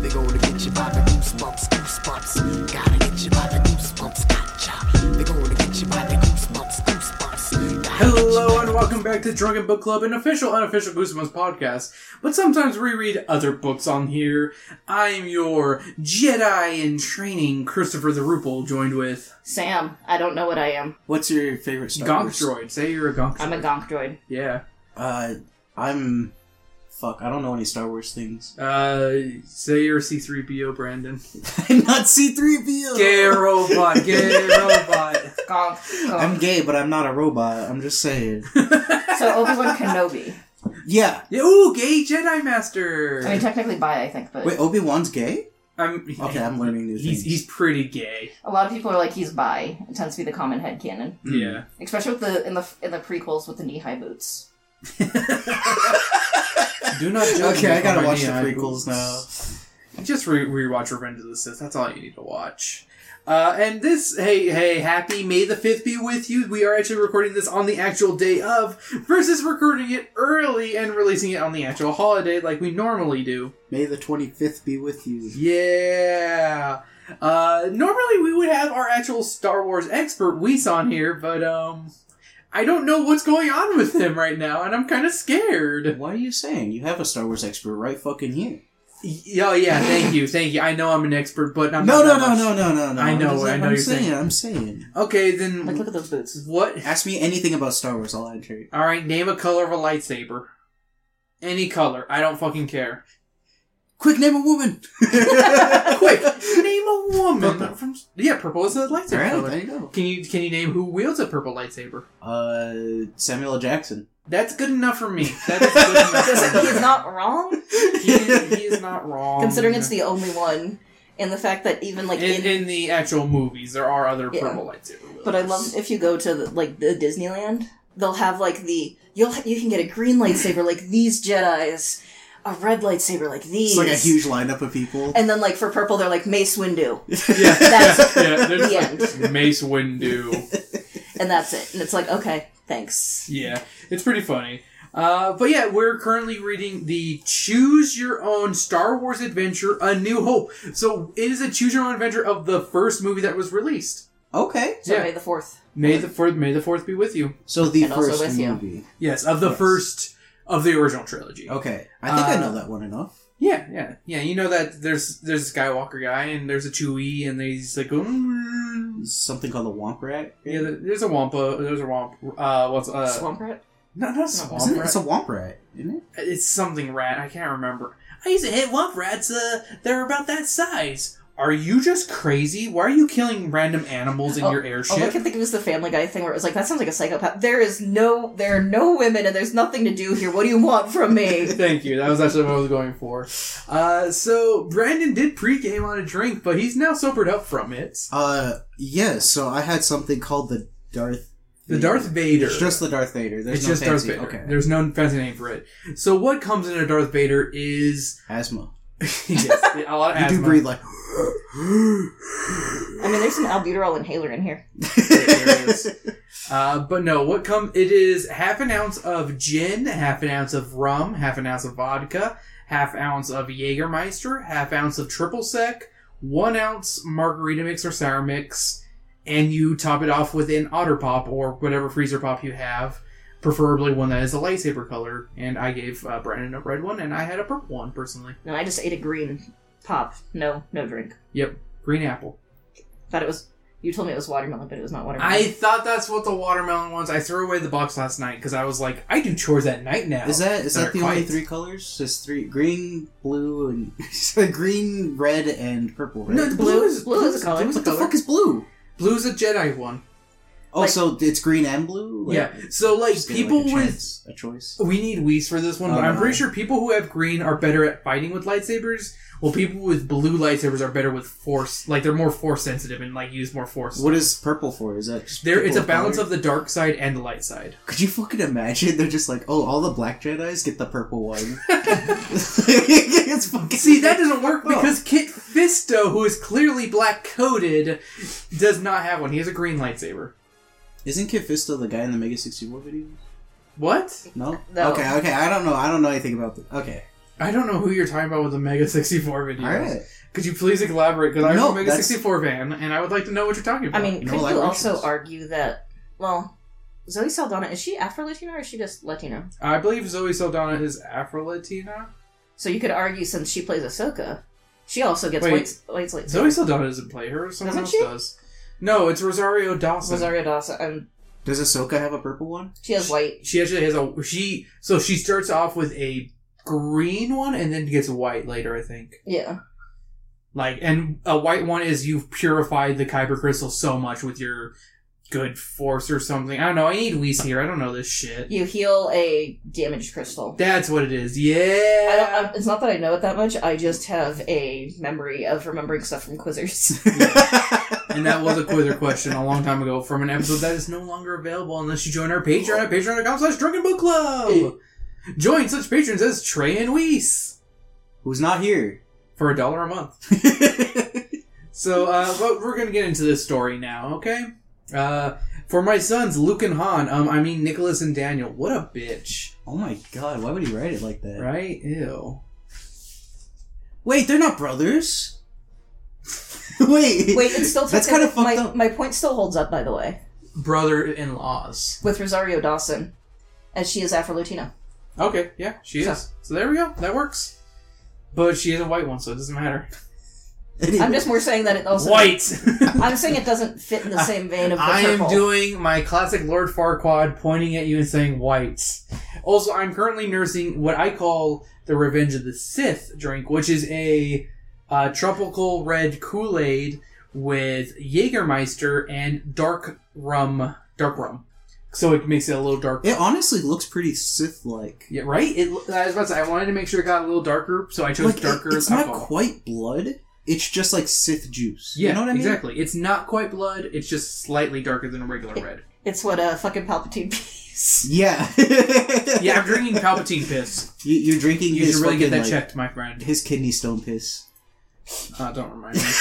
They gonna get you by the goosebumps, goosebumps. Gotta get you by the goosebumps, gotcha. They gonna get you by the goosebumps, goosebumps. Hello and welcome back to Drunken Book Club, an official, unofficial Goosebumps podcast. But sometimes we read other books on here. I'm your Jedi in training, Christopher the Rupel, joined with Sam. I don't know what I am. What's your favorite Star Wars? Gonk Droid. Say you're a Gonk Droid. I'm a Gonk Droid. Yeah. I'm... Fuck, I don't know any Star Wars things. Say you're a C-3PO, Brandon. I'm not C-3PO! Gay robot, gay robot. Gonk. I'm gay, but I'm not a robot. I'm just saying. So Obi-Wan Kenobi. Yeah. Ooh, gay Jedi Master. I mean, technically bi, I think, but... Wait, Obi-Wan's gay? Okay, I'm learning new things. He's pretty gay. A lot of people are like, he's bi. It tends to be the common headcanon. Yeah. Especially with in the prequels with the knee-high boots. Do not judge Okay, me I gotta for my watch the knee-high prequels boots. Just rewatch Revenge of the Sith. That's all you need to watch. And this, hey, happy May the 5th be with you. We are actually recording this on the actual day of, versus recording it early and releasing it on the actual holiday like we normally do. May the 25th be with you. Yeah. Normally we would have our actual Star Wars expert, Weiss, on here, but, I don't know what's going on with him right now, and I'm kind of scared. What are you saying? You have a Star Wars expert right fucking here. Oh, yeah, thank you. I know I'm an expert, but I'm No. not. I know you're saying. I'm saying. Okay, then. Like, look at those boots. What? Ask me anything about Star Wars, I'll answer you. Alright, name a color of a lightsaber. Any color. I don't fucking care. Quick, name a woman! Quick, name a woman. Purple. Purple is a lightsaber Alright, color. there you go. Can you name who wields a purple lightsaber? Samuel L. Jackson. That's good enough for me. That is good enough for me. He's not wrong? He is not wrong. Considering it's the only one. And the fact that even, like, in the actual movies, there are other purple lightsaber wields. But I love, if you go to, the Disneyland, they'll have, like, you can get a green lightsaber like these Jedis, a red lightsaber like these. It's like a huge lineup of people. And then, like, for purple, they're like Mace Windu. Yeah, That's there's the like end. Mace Windu. And that's it. And it's like, okay, thanks. Yeah, it's pretty funny. But yeah, we're currently reading the Choose Your Own Star Wars Adventure, A New Hope. So it is a Choose Your Own Adventure of the first movie that was released. Okay. So Yeah. May the 4th. May the 4th be with you. So the And also first with you. movie. Yes, of the first of the original trilogy. Okay. I think I know that one enough. Yeah. You know that there's a Skywalker guy and there's a Chewie and he's like, Something called the Womp Rat? yeah, there's a Wampa, there's a Womp, Swamp Rat? not Swamp Isn't it? Rat. It's a Womp Rat, isn't it? It's something rat. I can't remember. I used to hit Womp Rats. They're about that size. Are you just crazy? Why are you killing random animals in your airship? Oh, I can think it was the Family Guy thing where it was like, that sounds like a psychopath. There are no women and there's nothing to do here. What do you want from me? Thank you. That was actually what I was going for. So Brandon did pregame on a drink, but he's now sobered up from it. Yes. So I had something called the Darth Vader. It's just the Darth Vader. There's It's no just fancy. Darth Vader. Okay. There's no fancy name for it. So what comes in a Darth Vader is Asthma. yes, a lot of You asthma. do breathe like... I mean, there's an albuterol inhaler in here. There is. But no, it is half an ounce of gin, half an ounce of rum, half an ounce of vodka, half ounce of Jägermeister, half ounce of triple sec, 1 ounce margarita mix or sour mix, and you top it off with an Otter Pop or whatever freezer pop you have, preferably one that is a lightsaber color. And I gave Brandon a red one, and I had a purple one personally. No, I just ate a green pop. No drink. Yep, green apple. You told me it was watermelon, but it was not watermelon. I thought that's what the watermelon was. I threw away the box last night because I was like, I do chores at night now. Is that the only quiet. 3 colors? Just 3: green, blue, and green, red, and purple. Right? No, Blue is a color. Blue's a What the color. fuck is blue? Blue's a Jedi one. Oh, so it's green and blue? Like, Yeah. So like just getting, people like, with a choice. we need Weiss for this one, but I'm pretty sure people who have green are better at fighting with lightsabers. Well, people with blue lightsabers are better with force. Like they're more force sensitive and like use more force. What is purple for? Is that just It's a purple balance color? of the dark side and the light side. Could you fucking imagine? They're just like, oh, all the black Jedis get the purple one. It's fucking... See, that doesn't work because Kit Fisto, who is clearly black coated, does not have one. He has a green lightsaber. Isn't Kit Fisto the guy in the Mega 64 videos? What? No? No. Okay, I don't know anything about the... Okay. I don't know who you're talking about with the Mega 64 videos. Alright. Could you please elaborate? Because I'm No, a Mega 64 fan, and I would like to know what you're talking about. I mean, No could you elaborations. also argue that, well, Zoe Saldana, is she Afro-Latina or is she just Latino? I believe Zoe Saldana is Afro-Latina. So you could argue since she plays Ahsoka, she also gets Wait, white lightsaber. Zoe Saldana doesn't play her. Someone Doesn't else she? does. No, it's Rosario Dawson. Rosario Dawson. Does Ahsoka have a purple one? She has white. She actually has so she starts off with a green one and then gets white later, I think. Yeah. And a white one is you've purified the Kyber crystal so much with your good force or something. I don't know. I need Whis here. I don't know this shit. You heal a damaged crystal. That's what it is. Yeah. It's not that I know it that much. I just have a memory of remembering stuff from quizzers. And that was a Quizzer question a long time ago from an episode that is no longer available unless you join our Patreon at patreon.com/Drunken Book Club. Join such patrons as Trey and Whis Who's not here? for $1 a month. So, but we're gonna get into this story now, okay? For my sons, Luke and Han, Nicholas and Daniel. What a bitch. Oh my god, why would he write it like that? Right? Ew. Wait, they're not brothers? Wait, it's still that's kind of fucked up. My point still holds up, by the way, Brother-in-laws. with Rosario Dawson, as she is Afro-Latina. Okay, yeah, she is. So there we go. That works. But she is a white one, so it doesn't matter. Anyway. I'm just more saying that it also... White! I'm saying it doesn't fit in the same vein of the I am purple. doing my classic Lord Farquaad pointing at you and saying white. Also, I'm currently nursing what I call the Revenge of the Sith drink, which is a tropical red Kool-Aid with Jägermeister and dark rum. So it makes it a little darker. It honestly looks pretty Sith-like. Yeah, right? I was about to say, I wanted to make sure it got a little darker, so I chose darker It's not alcohol. quite blood. It's just like Sith juice. Yeah, you know what I mean? exactly. It's not quite blood, it's just slightly darker than a regular red. It's what fucking Palpatine pees. Yeah. Yeah, I'm drinking Palpatine piss. You're drinking You his should really get fucking, that checked, my friend. his kidney stone piss. Don't remind me.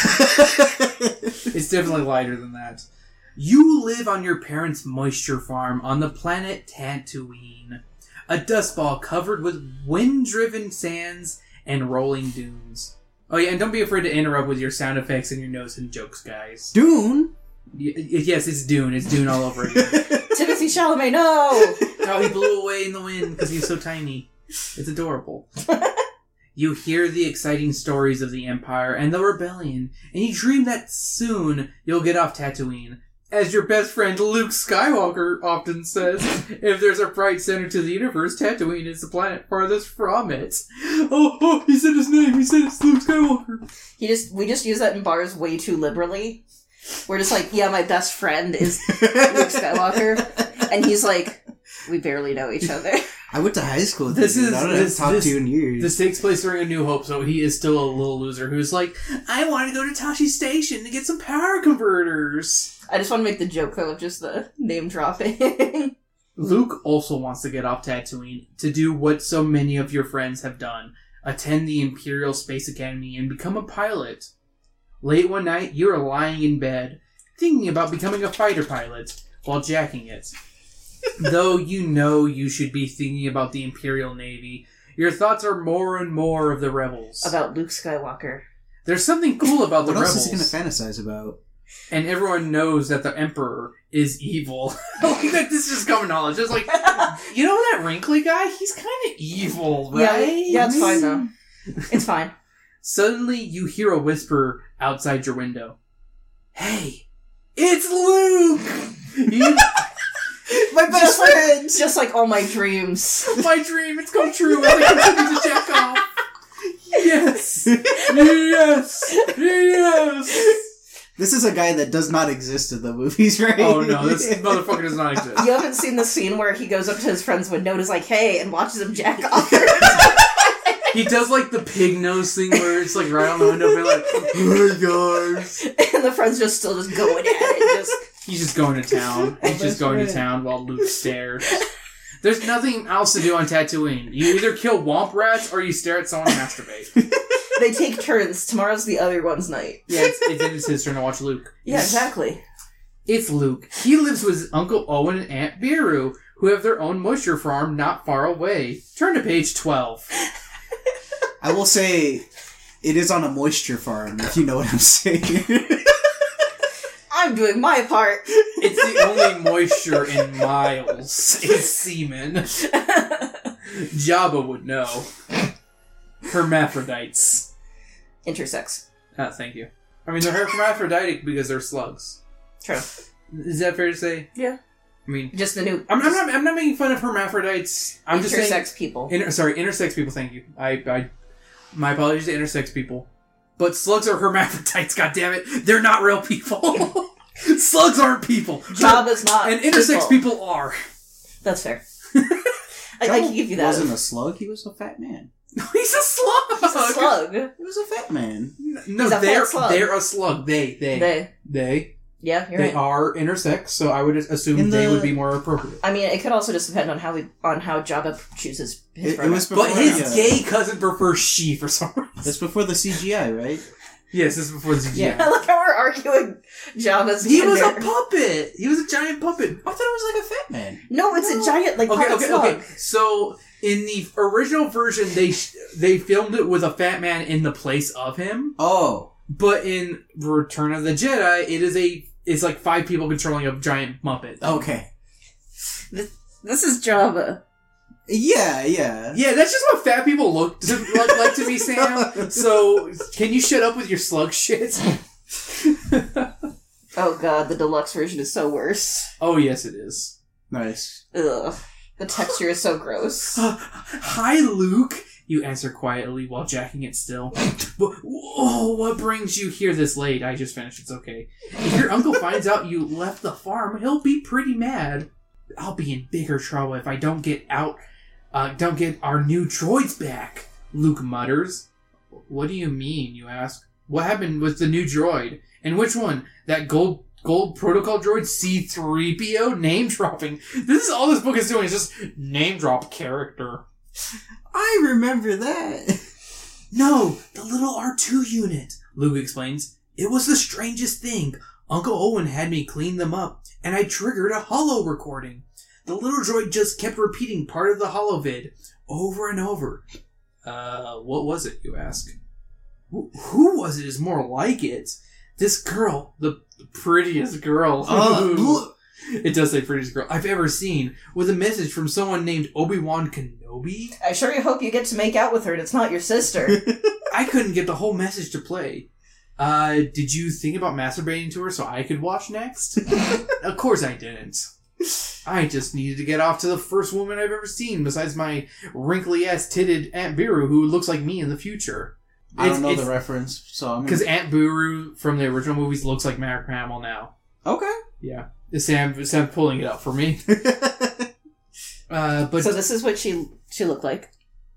It's definitely lighter than that. You live on your parents' moisture farm on the planet Tatooine. A dust ball covered with wind-driven sands and rolling dunes. Oh yeah, and don't be afraid to interrupt with your sound effects and your nose and jokes, guys. Dune? Yes, it's Dune. It's Dune all over again. Timothy Chalamet, no! Oh, he blew away in the wind because he's so tiny. It's adorable. You hear the exciting stories of the Empire and the Rebellion, and you dream that soon you'll get off Tatooine. As your best friend Luke Skywalker often says, if there's a bright center to the universe, Tatooine is the planet farthest from it. Oh, he said his name. He said it's Luke Skywalker. We just use that in bars way too liberally. We're just like, yeah, my best friend is Luke Skywalker, and he's like, we barely know each other. I went to high school with This him, is- dude. I don't this- have top this- 2 in years. This takes place during A New Hope, so he is still a little loser who's like, I want to go to Tashi Station to get some power converters. I just want to make the joke, though, of just the name dropping. Luke also wants to get off Tatooine to do what so many of your friends have done. Attend the Imperial Space Academy and become a pilot. Late one night, you are lying in bed, thinking about becoming a fighter pilot, while jacking it. Though you know you should be thinking about the Imperial Navy, your thoughts are more and more of the rebels. About Luke Skywalker. There's something cool about the what else rebels. is he going to fantasize about? And everyone knows that the Emperor is evil. Like that, this is common knowledge. It's like, you know that wrinkly guy? He's kind of evil, right? Yeah, it's fine, though. It's fine. Suddenly, you hear a whisper outside your window. Hey, it's Luke! My best friend! Just like all my dreams. My dream, it's come true as I continue to jack off. Yes! Yes! Yes! This is a guy that does not exist in the movies, right? Oh no, this motherfucker does not exist. You haven't seen the scene where he goes up to his friend's window and is like, hey, and watches him jack off. He does like the pig nose thing where it's like right on the window, but like, hey guys. And the friend's just still just going at it. He's just going to town. He's just going to town while Luke stares. There's nothing else to do on Tatooine. You either kill womp rats or you stare at someone masturbate. They take turns. Tomorrow's the other one's night. Yeah, it's his turn to watch Luke. Yeah, exactly. It's Luke. He lives with his Uncle Owen and Aunt Beru, who have their own moisture farm not far away. Turn to page 12. I will say, it is on a moisture farm, if you know what I'm saying. I'm doing my part. It's the only moisture in miles is semen. Jabba would know. Hermaphrodites. Intersex. Thank you. I mean, they're hermaphroditic because they're slugs. True. Is that fair to say? Yeah. I mean, Just the new. I'm not making fun of hermaphrodites. I'm just saying intersex people. intersex people. Thank you. My apologies to intersex people. But slugs are hermaphrodites. God damn it, they're not real people. Slugs aren't people. Jabba's not. And intersex people are. That's fair. I can give you that. He wasn't a slug, he was a fat man. He's a slug. He's a slug. He was a fat man. No, He's a they're fat slug. they're a slug. They. Yeah, you're They right. are intersex, so I would assume In they the- would be more appropriate. I mean, it could also just depend on how Jabba chooses his It was pronouns. before, But his yeah. gay cousin prefers she for some reason. That's before the CGI, right? Yes, this is before the CGI. Yeah. I like how we're arguing Jabba's He was a gender. puppet. He was a giant puppet. I thought it was like a fat man. No, it's a giant like puppet slug. Okay. So in the original version, they filmed it with a fat man in the place of him. Oh. But in Return of the Jedi, it's like 5 people controlling a giant Muppet. Okay. This is Jabba. Yeah. Yeah, that's just what fat people look like to me, Sam. So can you shut up with your slug shit? Oh god, the deluxe version is so worse. Oh yes, it is. Nice. Ugh. The texture is so gross. Hi, Luke. You answer quietly while jacking it still. Oh, what brings you here this late? I just finished. It's okay. If your uncle finds out you left the farm, he'll be pretty mad. I'll be in bigger trouble if I don't get our new droids back, Luke mutters. What do you mean, you ask? What happened with the new droid? And which one? That gold protocol droid C-3PO? Name dropping. This is all this book is doing, is just name drop character. I remember that. No, the little R2 unit, Luke explains. It was the strangest thing. Uncle Owen had me clean them up, and I triggered a holo recording. The little droid just kept repeating part of the holovid over and over. What was it, you ask? Who was it is more like it? This girl, the prettiest girl. It does say prettiest girl I've ever seen, with a message from someone named Obi-Wan Kenobi. I sure hope you get to make out with her and it's not your sister. I couldn't get the whole message to play. Did you think about masturbating to her so I could watch next? Of course I didn't. I just needed to get off to the first woman I've ever seen, besides my wrinkly-ass titted Aunt Beru, who looks like me in the future. I don't know the reference, so I'm... Because Aunt Beru from the original movies looks like Mark Hamill now. Okay. Yeah. Sam pulling it up for me. But So this is what she looked like.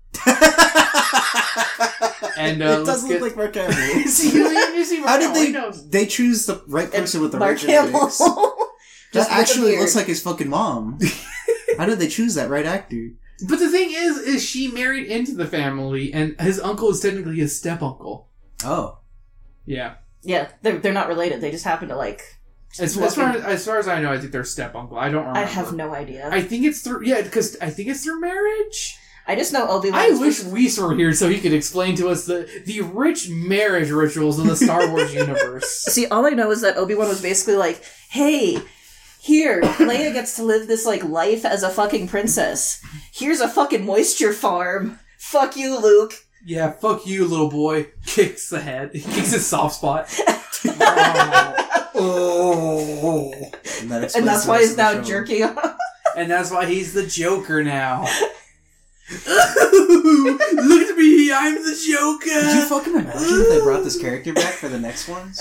and it does look like Mark Hamill. How did they choose the right person with the Mark right Hamill. genetics? Just That actually weird. looks like his fucking mom. How did they choose that right actor? But the thing is she married into the family, and his uncle is technically his step-uncle. Oh. Yeah. Yeah, they're not related. They just happen to like. As far as I know, I think they're step-uncle. I don't remember. I have no idea. I think it's through... Yeah, because I think it's through marriage. I just know Obi-Wan. I wish Weiss were here so he could explain to us the rich marriage rituals in the Star Wars universe. See, all I know is that Obi-Wan was basically like, hey, here, Leia gets to live this, like, life as a fucking princess. Here's a fucking moisture farm. Fuck you, Luke. Yeah, fuck you, little boy. Kicks the head. He kicks his soft spot. Oh. And that's why he's now jerking off. And that's why he's the Joker now. Look at me, I'm the Joker. Could you fucking imagine if they brought this character back for the next ones?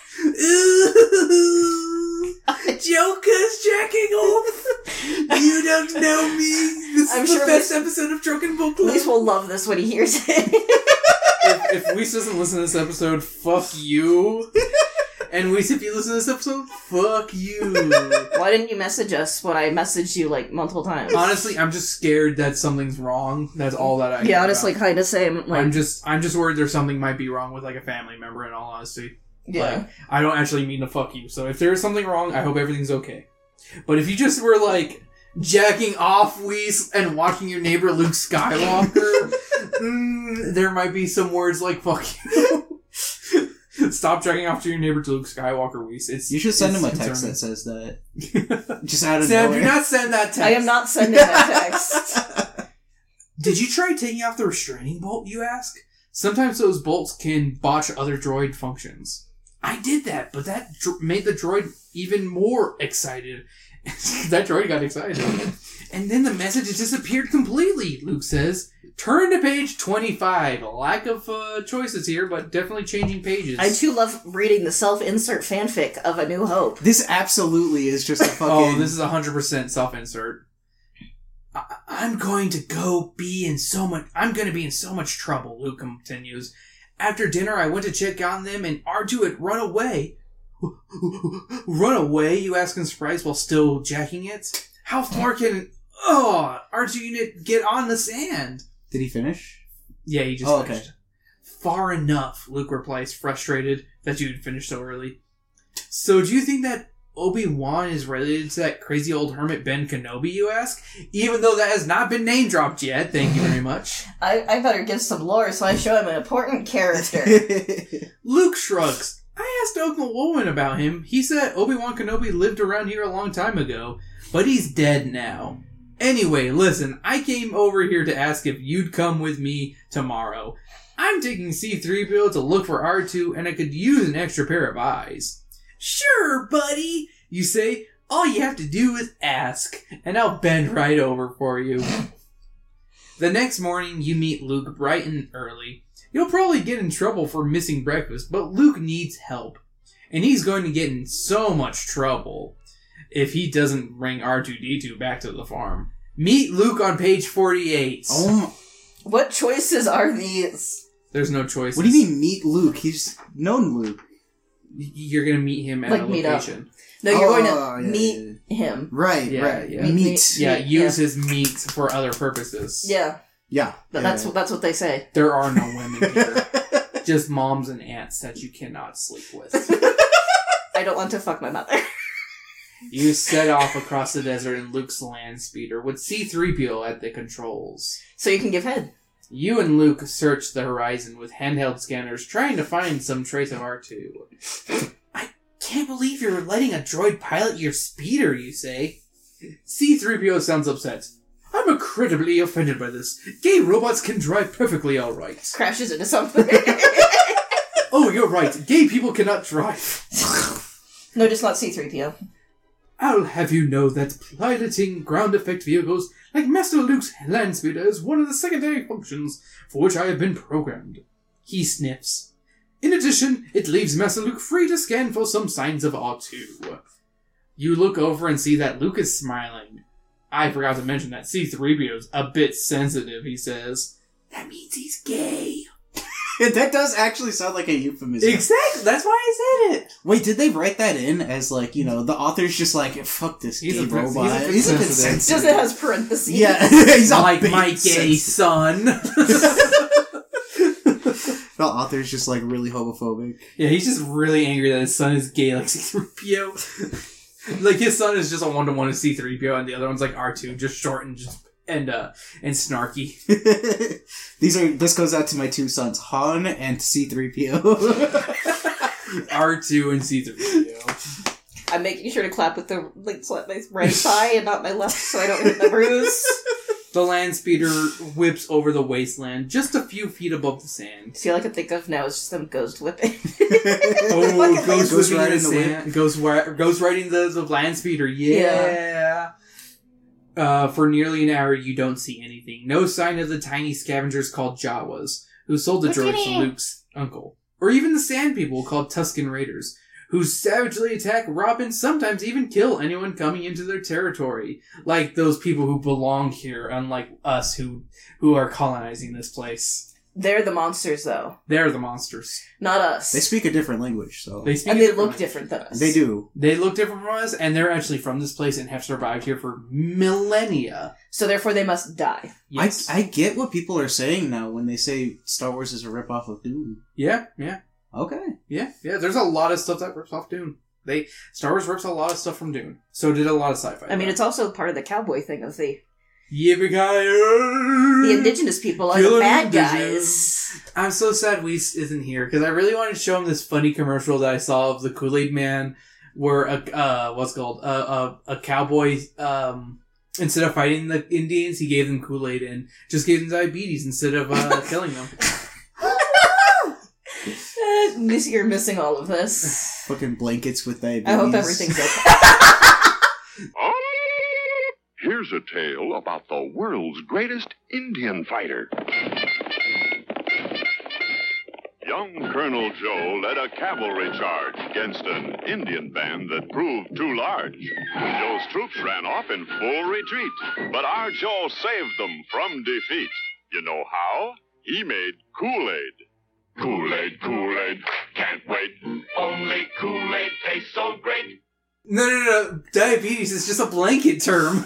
Joker's jacking off. You don't know me. This I'm is sure the best episode of Drunken Book Club. Luis will love this when he hears it. If Weiss doesn't listen to this episode, fuck you. And Weiss, if you listen to this episode, fuck you. Why didn't you message us when I messaged you, like, multiple times? Honestly, I'm just scared that something's wrong. That's all that I Yeah, honestly, kind of same. Like, I'm just worried there's something might be wrong with, like, a family member, in all honesty. yeah. Like, I don't actually mean to fuck you. So if there is something wrong, I hope everything's okay. But if you just were, like, jacking off Weiss and watching your neighbor Luke Skywalker, There might be some words like "fuck you." Stop jacking off to your neighbor to Luke Skywalker, Weiss. You should send him a text concerning. that says that. Just out of Sam, nowhere. do not send that text. I am not sending that text. Did you try taking off the restraining bolt, you ask? Sometimes those bolts can botch other droid functions. I did that, but that made the droid even more excited. That droid got excited. And then the message disappeared completely, Luke says. Turn to page 25. A lack of choices here, but definitely changing pages. I too love reading the self-insert fanfic of A New Hope. This absolutely is just a fucking... Oh, this is 100% self-insert. I'm going to be in so much trouble, Luke continues. After dinner, I went to check on them, and R2 had run away. Run away, you ask in surprise while still jacking it? How far can R2 unit get on the sand? Did he finish? Yeah, he just finished. Okay. Far enough, Luke replies, frustrated that you'd finished so early. So do you think that Obi-Wan is related to that crazy old hermit Ben Kenobi, you ask? Even though that has not been name-dropped yet, thank you very much. I better give some lore so I show him an important character. Luke shrugs. I asked Obi-Wan about him. He said Obi-Wan Kenobi lived around here a long time ago, but he's dead now. Anyway, listen, I came over here to ask if you'd come with me tomorrow. I'm taking C-3PO to look for R2, and I could use an extra pair of eyes. Sure, buddy, you say. All you have to do is ask, and I'll bend right over for you. The next morning, you meet Luke bright and early. You'll probably get in trouble for missing breakfast, but Luke needs help. And he's going to get in so much trouble if he doesn't bring R2-D2 back to the farm. Meet Luke on page 48. Oh, what choices are these? There's no choices. What do you mean meet Luke? He's known Luke. You're going to meet him at a location. No, you're going to meet him. Right, right. Meet. Yeah, use his meat for other purposes. Yeah. Yeah. That's what they say. There are no women here. Just moms and aunts that you cannot sleep with. I don't want to fuck my mother. You set off across the desert in Luke's land speeder with C-3PO at the controls. So you can give head. You and Luke search the horizon with handheld scanners, trying to find some trace of R2. I can't believe you're letting a droid pilot your speeder, you say. C-3PO sounds upset. I'm incredibly offended by this. Gay robots can drive perfectly alright. Crashes into something. Oh, you're right. Gay people cannot drive. No, just not C-3PO. I'll have you know that piloting ground effect vehicles like Master Luke's land speeder is one of the secondary functions for which I have been programmed. He sniffs. In addition, it leaves Master Luke free to scan for some signs of R2. You look over and see that Luke is smiling. I forgot to mention that C-3PO is a bit sensitive, he says. That means he's gay. That does actually sound like a euphemism. Exactly, that's why I said it. Wait, did they write that in as like, the author's just like, fuck this gay robot. He's a bit sensitive. Just it has parentheses. Yeah, he's like my gay son. The author's just like really homophobic. Yeah, he's just really angry that his son is gay like C-3PO. Like his son is just a 1-to-1 of C-3PO and the other one's like R2, just short and snarky. This goes out to my two sons, Han and C-3PO. R2 and C-3PO. I'm making sure to clap with my right thigh and not my left so I don't hit the bruise. The land speeder whips over the wasteland, just a few feet above the sand. See, all I can think of now is just them ghost whipping. Ghost riding the sand. Ghost riding the land speeder. Yeah. For nearly an hour, you don't see anything. No sign of the tiny scavengers called Jawas, who sold the droids to Luke's uncle. Or even the sand people called Tusken Raiders, who savagely attack, rob, and sometimes even kill anyone coming into their territory. Like those people who belong here, unlike us who are colonizing this place. They're the monsters, though. They're the monsters. Not us. They speak a different language, so... They look different than us. They do. They look different from us, and they're actually from this place and have survived here for millennia. So therefore they must die. Yes. I get what people are saying now when they say Star Wars is a ripoff of Dune. Yeah. Okay. Yeah, there's a lot of stuff that rips off Dune. Star Wars rips a lot of stuff from Dune. So did a lot of sci-fi. I mean, it's also part of the cowboy thing of the Yippee-ki-yay! The indigenous people are the Killing bad indigenous. guys. I'm so sad Weiss isn't here because I really wanted to show him this funny commercial that I saw of the Kool-Aid Man, where a cowboy instead of fighting the Indians, he gave them Kool-Aid and just gave them diabetes instead of killing them. You're missing all of this. Fucking blankets with diabetes. I hope everything's okay. Here's a tale about the world's greatest Indian fighter. Young Colonel Joe led a cavalry charge against an Indian band that proved too large. Joe's troops ran off in full retreat, but our Joe saved them from defeat. You know how? He made Kool-Aid. Kool-Aid, Kool-Aid, can't wait. Only Kool-Aid tastes so great. No. Diabetes is just a blanket term.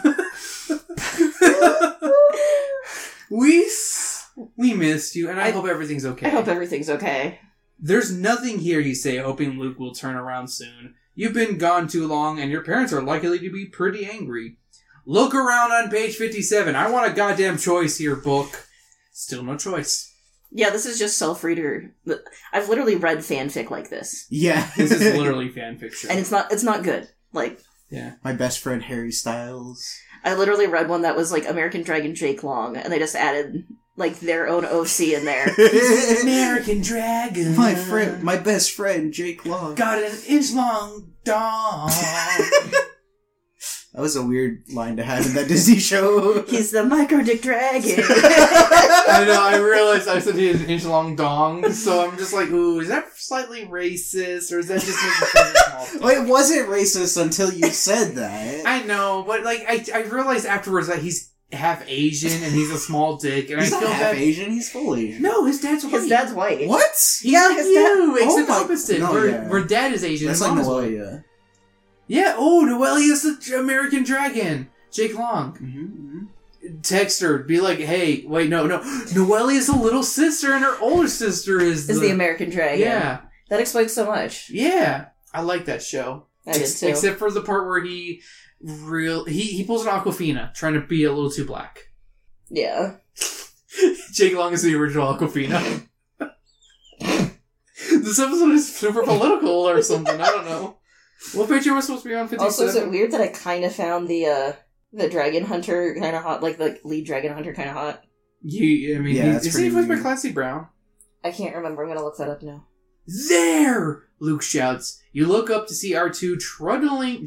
Weiss, we missed you, and I hope everything's okay. I hope everything's okay. There's nothing here, you say, hoping Luke will turn around soon. You've been gone too long, and your parents are likely to be pretty angry. Look around on page 57. I want a goddamn choice here, book. Still no choice. Yeah, this is just self-reader. I've literally read fanfic like this. Yeah. This is literally fanfiction. And it's not good. Like, yeah. My best friend Harry Styles. I literally read one that was like American Dragon Jake Long, and they just added like their own OC in there. American Dragon. My best friend Jake Long. Got an inch long dong. That was a weird line to have in that Disney show. He's the micro dick dragon. I know, I realized I said he had an inch long dong, so I'm just like, ooh, is that slightly racist, or is that just making fun of small things? Well, it wasn't racist until you said that. I know, but like, I realized afterwards that he's half Asian and he's a small dick, and He's I not feel half bad. Asian, he's full Asian. No, his dad's white. His dad's white. What? He's Yeah, like his you, dad- except Oh my- opposite. no, where, yeah. where dad is Asian. That's and like mom is white. Noelia. Yeah, oh, Noelia is the American Dragon. Jake Long. Mm-hmm. Text her, be like, hey, wait, no. Noelia is the little sister, and her older sister is Is the American Dragon. Yeah. That explains so much. Yeah. I like that show. I did too. Except for the part where he pulls an Aquafina, trying to be a little too black. Yeah. Jake Long is the original Aquafina. This episode is super political or something, I don't know. What page am I supposed to be on? 57? Also, is it weird that I kind of found the Dragon Hunter kind of hot, like the lead Dragon Hunter kind of hot? Yeah, that's isn't he pretty voiced by weird. Clancy Brown? I can't remember. I'm gonna look that up now. There! Luke shouts. You look up to see R2 trundling.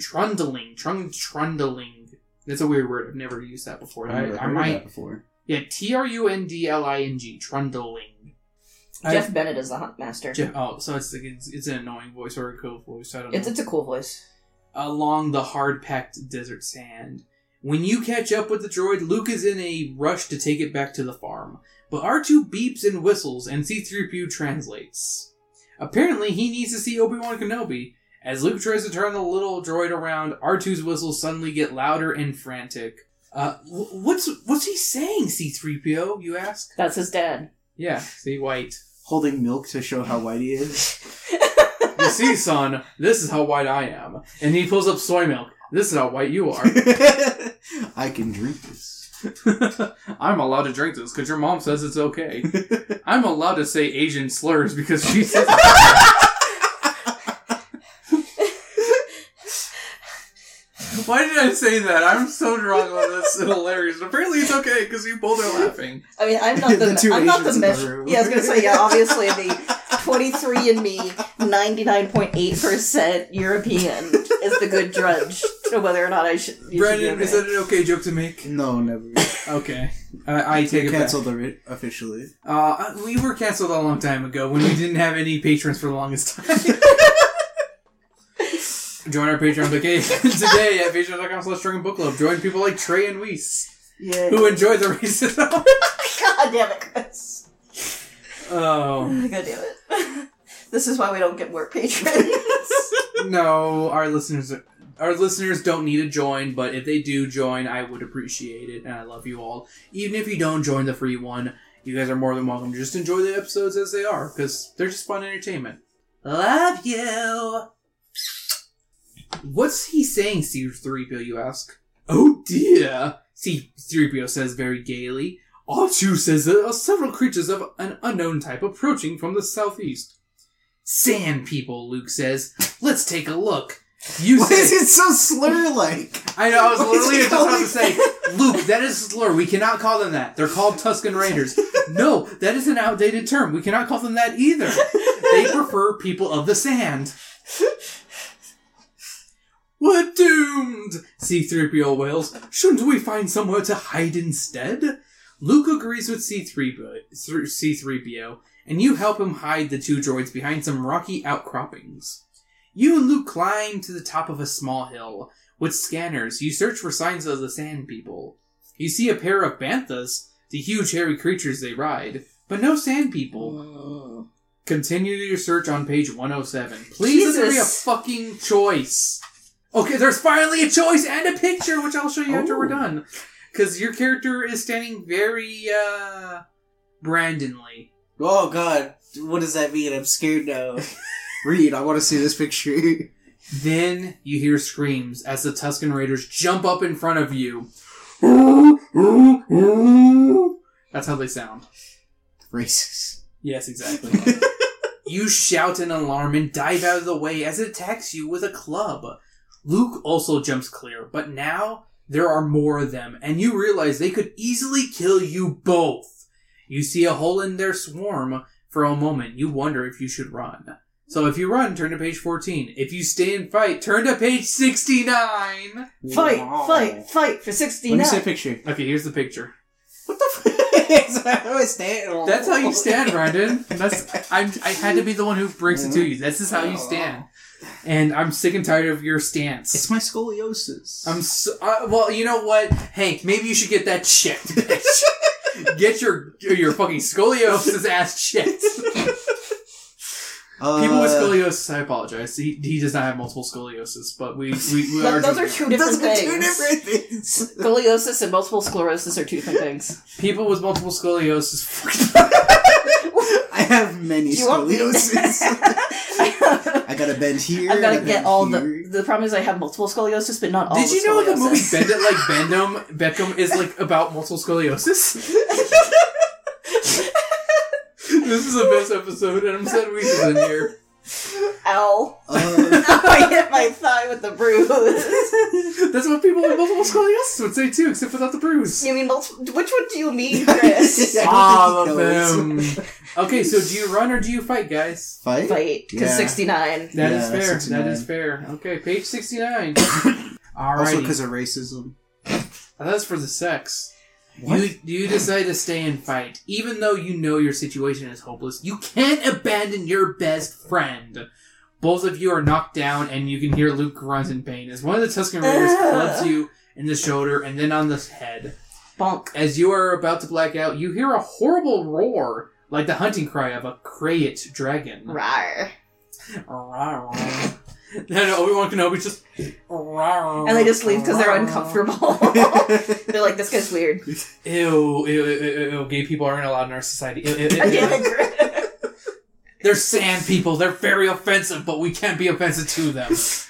That's a weird word. I've never used that before. I've never heard of that before. Yeah, Trundling. Trundling. Jeff Bennett is the Hunt Master. So it's an annoying voice or a cool voice. I don't know. It's a cool voice. Along the hard-packed desert sand. When you catch up with the droid, Luke is in a rush to take it back to the farm. But R2 beeps and whistles, and C-3PO translates. Apparently, he needs to see Obi-Wan Kenobi. As Luke tries to turn the little droid around, R2's whistles suddenly get louder and frantic. What's he saying, C-3PO, you ask? That's his dad. Yeah, see, white. Holding milk to show how white he is. You see, son, this is how white I am. And he pulls up soy milk. This is how white you are. I can drink this. I'm allowed to drink this because your mom says it's okay. I'm allowed to say Asian slurs because she says Why did I say that? I'm so drunk on this. It's hilarious. Apparently it's okay because you both are laughing. I mean, I'm not the The two I'm not the Asians in the mesh. room. Yeah, I was gonna say yeah. Obviously, the 23andMe 99.8% European is the good judge to whether or not I should. Brandon, is that an okay joke to make? No, never. Okay. I take it back. Canceled officially. We were canceled a long time ago when we didn't have any patrons for the longest time. Join our Patreon vacation today at patreon.com/DragonBookClub. Join people like Trey and Weiss, Yeah. who enjoy the racism. God damn it, Chris. Oh. God damn it. This is why we don't get more patrons. No, our listeners don't need to join, but if they do join, I would appreciate it, and I love you all. Even if you don't join the free one, you guys are more than welcome. Just enjoy the episodes as they are, because they're just fun entertainment. Love you! What's he saying, C-3PO, you ask? Oh dear! C-3PO says very gaily. R2 says there are several creatures of an unknown type approaching from the southeast. Sand people, Luke says. Let's take a look. You Why said... is it so slur-like? I know, I was Why is literally it just about to calling say, Luke, that is a slur. We cannot call them that. They're called Tusken Raiders. No, that is an outdated term. We cannot call them that either. They prefer people of the sand. We're doomed, C-3PO wails. Shouldn't we find somewhere to hide instead? Luke agrees with C-3PO, and you help him hide the two droids behind some rocky outcroppings. You and Luke climb to the top of a small hill. With scanners, you search for signs of the Sand People. You see a pair of banthas, the huge hairy creatures they ride, but no Sand People. Continue your search on page 107. Please let there be a fucking choice. Okay, there's finally a choice and a picture, which I'll show you after we're done. Because your character is standing very, Brandonly. Oh god, what does that mean? I'm scared now. Read, I want to see this picture. Then you hear screams as the Tusken Raiders jump up in front of you. That's how they sound. Racist. Yes, exactly. You shout in alarm and dive out of the way as it attacks you with a club. Luke also jumps clear, but now there are more of them, and you realize they could easily kill you both. You see a hole in their swarm. For a moment, you wonder if you should run. So if you run, turn to page 14. If you stay and fight, turn to page 69. Fight for 69. Let me see a picture. Okay, here's the picture. What the fuck? Is that how I stand? That's how you stand, Brandon. I had to be the one who breaks it to you. This is how you stand. And I'm sick and tired of your stance. It's my scoliosis. Well, you know what? Hank, maybe you should get that checked, bitch. Get your fucking scoliosis ass checked. People with scoliosis, I apologize. He does not have multiple scoliosis, but we are... Those are two different things. Two different things. Scoliosis and multiple sclerosis are two different things. People with multiple scoliosis... I have many scoliosis. I gotta bend here. I've gotta get all here. the problem is I have multiple scoliosis, but not all Did the you know like the movie scoliosis. Bend It Like Beckham is like about multiple scoliosis? This is the best episode, and I'm sad we in here. Ow. I hit my thigh with the bruise. That's what people with multiple scoliosis would say too, except without the bruise. You mean which one do you mean, Chris? All I of don't think he them. Okay, so do you run or do you fight, guys? Fight? Fight, because Yeah. 69. That is Yeah, fair. 69. That is fair. Okay, page 69. Also Alrighty. because of racism. That's for the sex. What? You decide to stay and fight. Even though you know your situation is hopeless, you can't abandon your best friend. Both of you are knocked down, and you can hear Luke grunt in pain as one of the Tusken Raiders clubs you in the shoulder and then on the head. Bonk. As you are about to black out, you hear a horrible roar, like the hunting cry of a Krayt dragon. Rawr. And Obi-Wan Kenobi's just... And they just leave because they're uncomfortable. They're like, this guy's weird. Ew, gay people aren't allowed in our society. Ew, ew, ew, I ew. can't agree. They're sand people. They're very offensive, but we can't be offensive to them.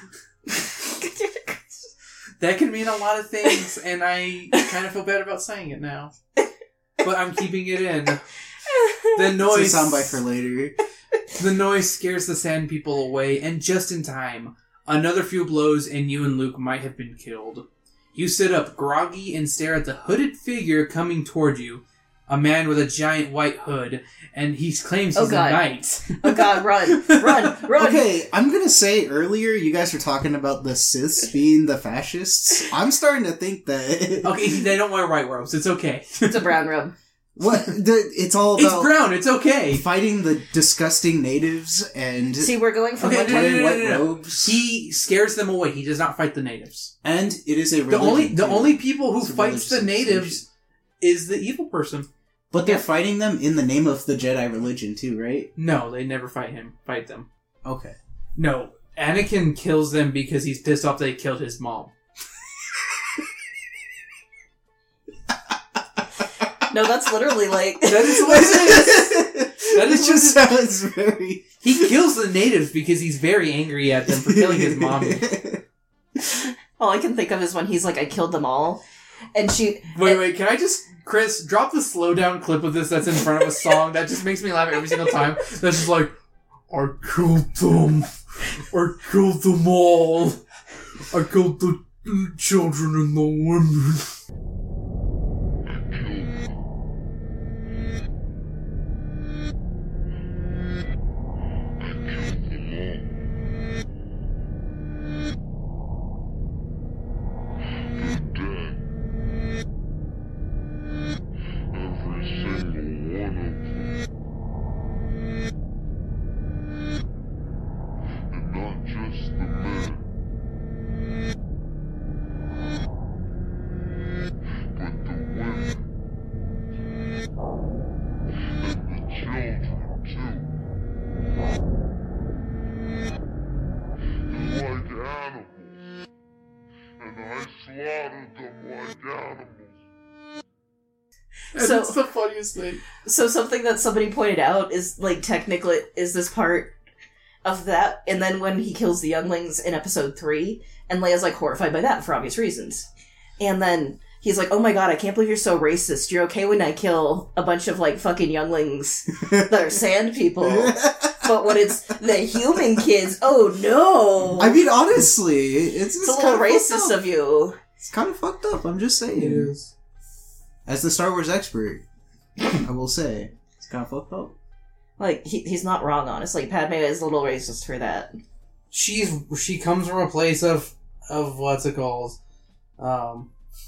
That can mean a lot of things, and I kind of feel bad about saying it now. But I'm keeping it in. The noise... It's a soundbite for later. The noise scares the sand people away, and just in time, another few blows and you and Luke might have been killed. You sit up groggy and stare at the hooded figure coming toward you. A man with a giant white hood, and he claims he's a knight. Oh god, run. Okay, I'm gonna say earlier you guys were talking about the Siths being the fascists. I'm starting to think that... Okay, they don't wear white robes. It's okay. It's a brown rub. It's all about... It's brown. It's okay. Fighting the disgusting natives and... See, we're going from Okay, one wearing to white robes. He scares them away. He does not fight the natives. And it is a The religion. only people who It's a fights the religious natives is the evil person. But they're fighting them in the name of the Jedi religion too, right? No, they never fight them. Okay. No, Anakin kills them because he's pissed off they killed his mom. No, that's literally like... That is what it is. That is just what sounds very... He kills the natives because he's very angry at them for killing his mom. All I can think of is when he's like, I killed them all. and she... Wait, can I just... Chris, drop the slow down clip of this that's in front of a song that just makes me laugh every single time. That's just like, I killed them. I killed them all. I killed the children and the women. So it's the funniest thing. So something that somebody pointed out is, like, technically, is this part of that, and then when he kills the younglings in episode 3, and Leia's, like, horrified by that for obvious reasons. And then he's like, oh my god, I can't believe you're so racist. You're okay when I kill a bunch of, like, fucking younglings that are sand people. But when it's the human kids, oh no! I mean, honestly, it's a little racist of you. It's kind of fucked up, I'm just saying. It is. As the Star Wars expert, I will say, it's kind of fucked up. Like, he's not wrong, honestly. Padme is a little racist for that. She comes from a place of what's it called? Oh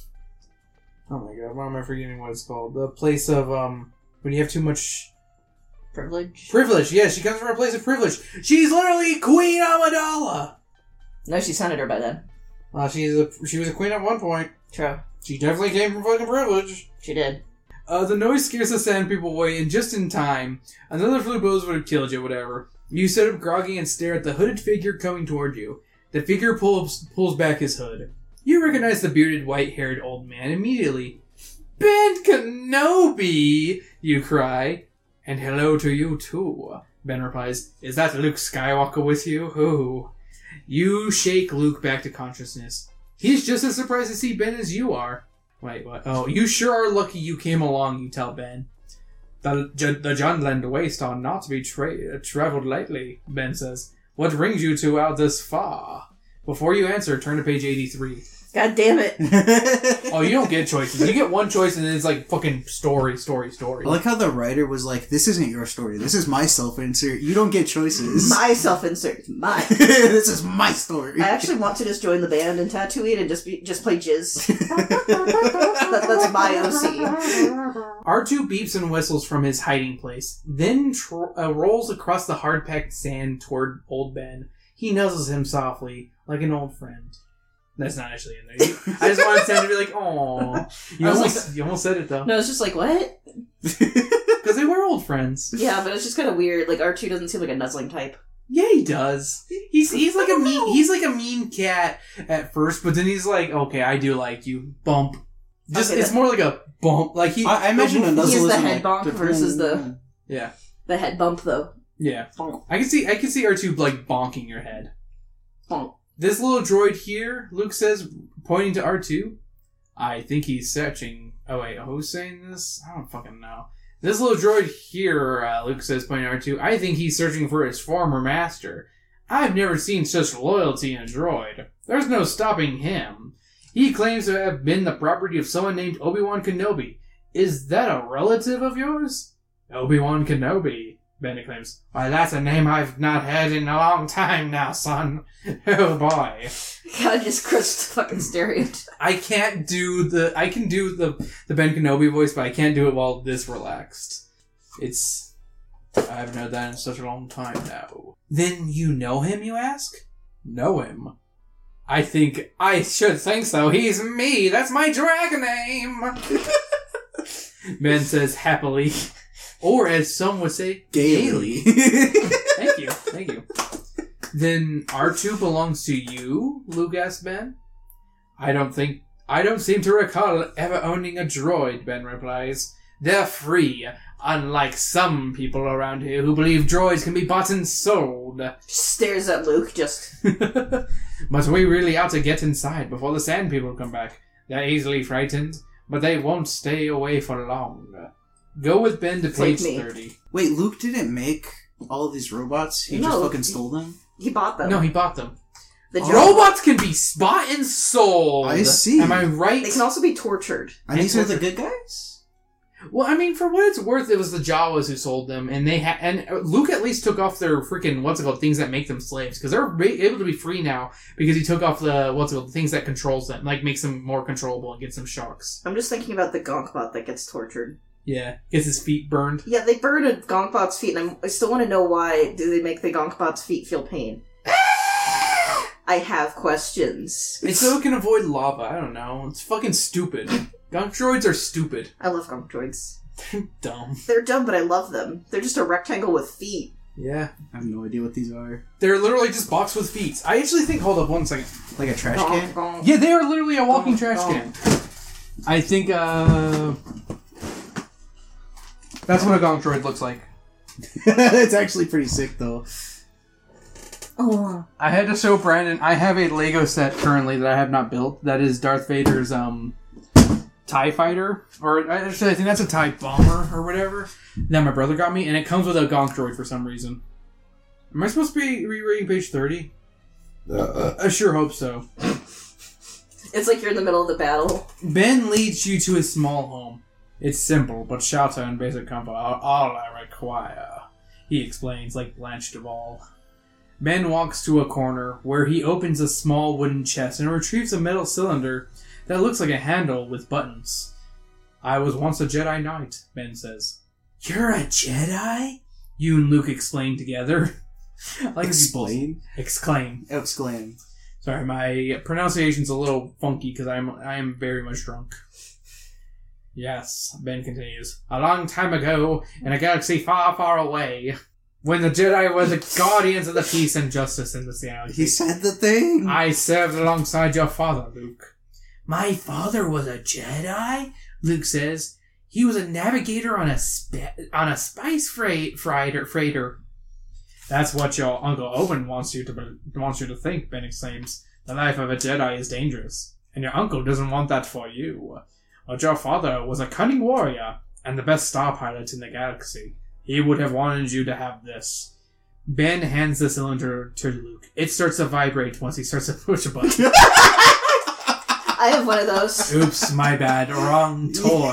my god, why am I forgetting what it's called? The place of, when you have too much... Privilege? Privilege, yes, she comes from a place of privilege. She's literally Queen Amidala! No, she's senator by then. She was a queen at one point. True. She definitely came from fucking privilege. She did. The noise scares the sand people away, and just in time, another Flubose would have killed you, whatever. You sit up groggy and stare at the hooded figure coming toward you. The figure pulls back his hood. You recognize the bearded, white-haired old man immediately. Ben Kenobi! You cry. And hello to you, too. Ben replies, is that Luke Skywalker with you? Ooh. You shake Luke back to consciousness. He's just as surprised to see Ben as you are. Wait, what? Oh, you sure are lucky you came along, you tell Ben. The Jundland Waste ought not to be traveled lightly, Ben says. What brings you two out this far? Before you answer, turn to page 83. God damn it. Oh, you don't get choices. You get one choice and then it's like fucking story. I like how the writer was like, this isn't your story. This is my self-insert. You don't get choices. My self-insert. My. This is my story. I actually want to just join the band in Tatooine and just play jizz. That's my OC. R2 beeps and whistles from his hiding place, then rolls across the hard-packed sand toward old Ben. He nuzzles him softly, like an old friend. That's not actually in there. I just wanted Sam to be like, "Aww." You almost said it though. No, it's just like, what? Because they were old friends. Yeah, but it's just kind of weird. Like, R2 doesn't seem like a nuzzling type. Yeah, he does. He's like a mean cat at first, but then he's like, okay, I do like you. Bump. Just it's more like a bump. Like I imagine a nuzzle is the is head like bonk versus the head bump though. Yeah, bonk. I can see R2 like bonking your head. Bonk. This little droid here, Luke says, pointing to R2. I think he's searching. Oh wait, who's saying this? I don't fucking know. This little droid here, Luke says, pointing to R2. I think he's searching for his former master. I've never seen such loyalty in a droid. There's no stopping him. He claims to have been the property of someone named Obi-Wan Kenobi. Is that a relative of yours? Obi-Wan Kenobi, Ben claims. Why, that's a name I've not had in a long time now, son. Oh boy. God, just Chris fucking stereotype. I can do the Ben Kenobi voice, but I can't do it while this relaxed. I haven't heard that in such a long time now. Then you know him, you ask? Know him? I should think so. He's me. That's my dragon name. Ben says happily. Or as some would say, gaily. Thank you. Then R2 belongs to you? Luke asks Ben. I don't seem to recall ever owning a droid, Ben replies. They're free, unlike some people around here who believe droids can be bought and sold. Stares at Luke, just... But we really ought to get inside before the sand people come back. They're easily frightened, but they won't stay away for long. Go with Ben to page like me. 30. Wait, Luke didn't make all of these robots? He No. just fucking stole them? He bought them. No, he bought them. The Robots can be bought and sold. I see. Am I right? They can also be tortured. And these are the good guys? Well, I mean, for what it's worth, it was the Jawas who sold them, and and Luke at least took off their freaking things that make them slaves, because they're able to be free now because he took off the things that controls them, like makes them more controllable and gets them shocks. I'm just thinking about the Gonkbot that gets tortured. Yeah, gets his feet burned. Yeah, they burn a Gonkbot's feet, and I still want to know why do they make the Gonkbot's feet feel pain. I have questions. It's so it can avoid lava. I don't know. It's fucking stupid. Gunk droids are stupid. I love Gonk droids. They're dumb. They're dumb, but I love them. They're just a rectangle with feet. Yeah. I have no idea what these are. They're literally just boxed with feet. I actually think, hold up one second. Like a trash can? Gonk. Yeah, they are literally a walking Gonk, trash gonk. can. I think, that's what a Gonk droid looks like. It's actually pretty sick, though. Oh. I had to show Brandon, I have a Lego set currently that I have not built. That is Darth Vader's, TIE fighter. Or, actually, I think that's a TIE bomber or whatever. That my brother got me, and it comes with a Gonk droid for some reason. Am I supposed to be rereading page 30? I sure hope so. It's like you're in the middle of the battle. Ben leads you to a small home. It's simple, but shelter and basic comfort are all I require, he explains like Blanche Duval. Ben walks to a corner where he opens a small wooden chest and retrieves a metal cylinder that looks like a handle with buttons. I was once a Jedi Knight, Ben says. You're a Jedi? You and Luke exclaim together. Explain? Exclaim. Exclaim. Sorry, my pronunciation's a little funky because I am very much drunk. Yes, Ben continues. A long time ago, in a galaxy far, far away, when the Jedi were the guardians of the peace and justice in this galaxy. He said the thing? I served alongside your father, Luke. My father was a Jedi? Luke says. He was a navigator on a spice freighter. That's what your Uncle Owen wants you to think, Ben exclaims. The life of a Jedi is dangerous, and your uncle doesn't want that for you. But your father was a cunning warrior, and the best star pilot in the galaxy. He would have wanted you to have this. Ben hands the cylinder to Luke. It starts to vibrate once he starts to push a button. I have one of those. Oops, my bad. Wrong toy.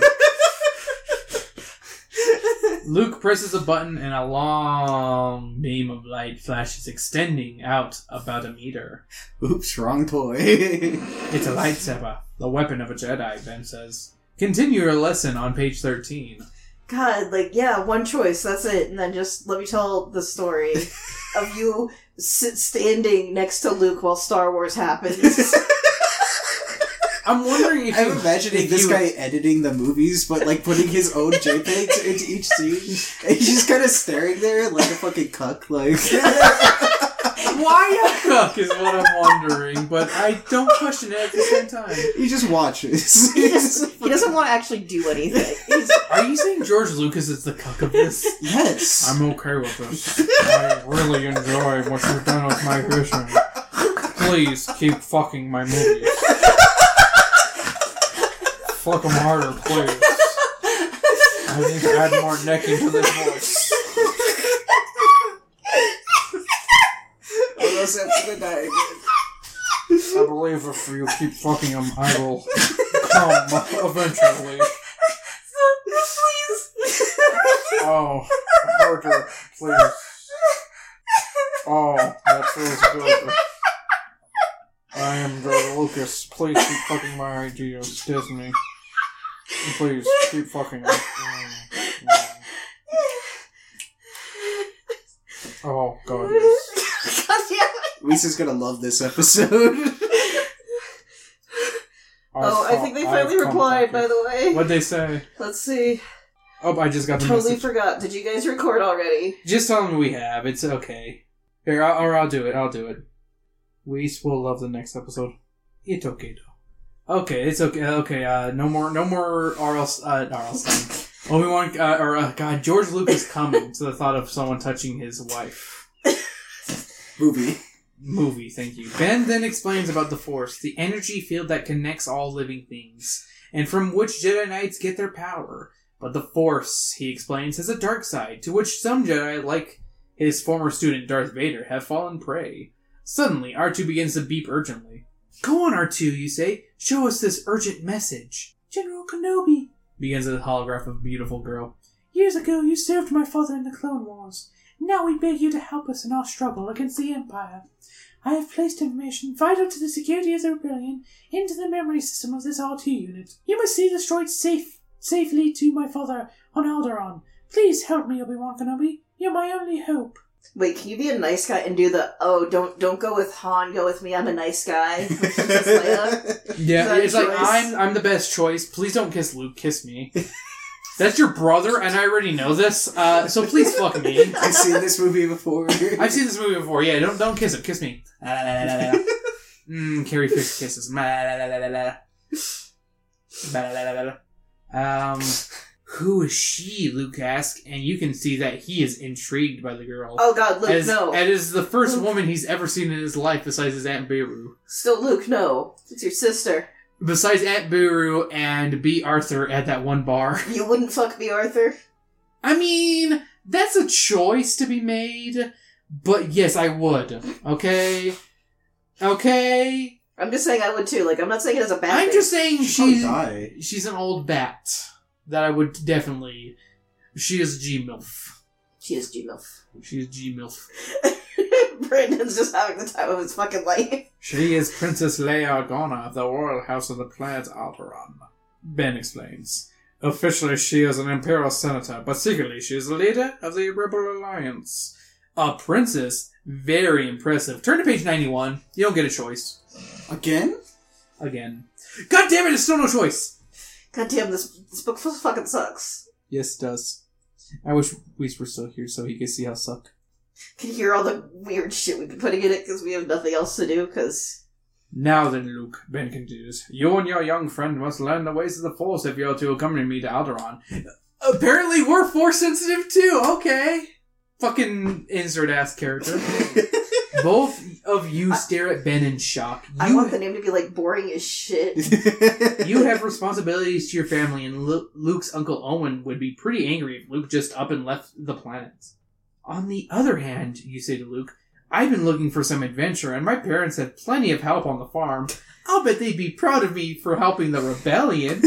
Luke presses a button and a long beam of light flashes, extending out about a meter. Oops, wrong toy. It's a lightsaber, the weapon of a Jedi, Ben says. Continue your lesson on page 13. God, one choice, that's it. And then just let me tell the story of you standing next to Luke while Star Wars happens. I'm wondering if I'm imagining this guy editing the movies, but putting his own JPEGs into each scene, and he's just kind of staring there like a fucking cuck. Why a cuck is what I'm wondering, but I don't question it at the same time. He just watches. He doesn't want to actually do anything. Are you saying George Lucas is the cuck of this? Yes. I'm okay with this. I really enjoy what you've done with my vision. Please keep fucking my movies. Fuck them harder, please. I need to add more necking to this voice. Almost after the die again. I believe if you keep fucking them, I will come eventually. Please. Oh, harder, please. Oh, that feels good. I am George Lucas. Please keep fucking my ideas, Disney. Please keep fucking them. Oh god. Yes. God damn it. Lisa's gonna love this episode. I think they finally replied, by the way. What'd they say? Let's see. Oh, I just got the Totally message. forgot. Did you guys record already? Just tell them we have. It's okay. Here, I'll do it. I'll do it. We will love the next episode. It's okay though. Okay, it's okay. Okay, no more R.L. Stein. Obi-Wan, God, George Lucas coming to the thought of someone touching his wife. Movie. movie, thank you. Ben then explains about the Force, the energy field that connects all living things, and from which Jedi Knights get their power. But the Force, he explains, has a dark side, to which some Jedi, like his former student Darth Vader, have fallen prey. Suddenly, R2 begins to beep urgently. Go on, R2, you say. Show us this urgent message. General Kenobi, begins the holograph of a beautiful girl. Years ago, you served my father in the Clone Wars. Now we beg you to help us in our struggle against the Empire. I have placed information vital to the security of the rebellion into the memory system of this R2 unit. You must see this droid safely to my father on Alderaan. Please help me, Obi-Wan Kenobi. You're my only hope. Wait, can you be a nice guy and do the, don't go with Han, go with me, I'm a nice guy? With Princess Leia? Yeah, it's like, choice? I'm the best choice. Please don't kiss Luke, kiss me. That's your brother, and I already know this, so please fuck me. I've seen this movie before. I've seen this movie before, yeah, don't kiss him, kiss me. Carrie Fisher kisses. Who is she, Luke asks, and you can see that he is intrigued by the girl. Oh god, Luke, no. It is the first Luke. woman he's ever seen in his life besides his Aunt Beru. Still, Luke, no. It's your sister. Besides Aunt Beru and B. Arthur at that one bar. You wouldn't fuck me, Arthur? I mean, that's a choice to be made, but yes, I would. Okay? Okay? I'm just saying I would too. Like, I'm not saying it as a bad I'm thing. just saying die. she's an old bat that I would definitely... She is G-MILF. She is G-MILF. She is G-MILF. Brandon's just having the time of his fucking life. She is Princess Leia Organa of the royal house of the planet Alderaan. Ben explains. Officially, she is an Imperial Senator, but secretly she is the leader of the Rebel Alliance. A princess? Very impressive. Turn to page 91. You don't get a choice. Again? God damn it, it's still no choice! God damn, this book fucking sucks. Yes, it does. I wish Weiss were still here so he could see how suck. Can you hear all the weird shit we've been putting in it because we have nothing else to do? Because Now then, Luke, Ben continues, you and your young friend must learn the ways of the Force if you're to accompany me to Alderaan. Apparently we're Force sensitive too, okay. Fucking insert-ass character. Both of you stare at Ben in shock. I want the name to be, like, boring as shit. You have responsibilities to your family, and Luke's Uncle Owen would be pretty angry if Luke just up and left the planet. On the other hand, you say to Luke, I've been looking for some adventure, and my parents had plenty of help on the farm. I'll bet they'd be proud of me for helping the rebellion.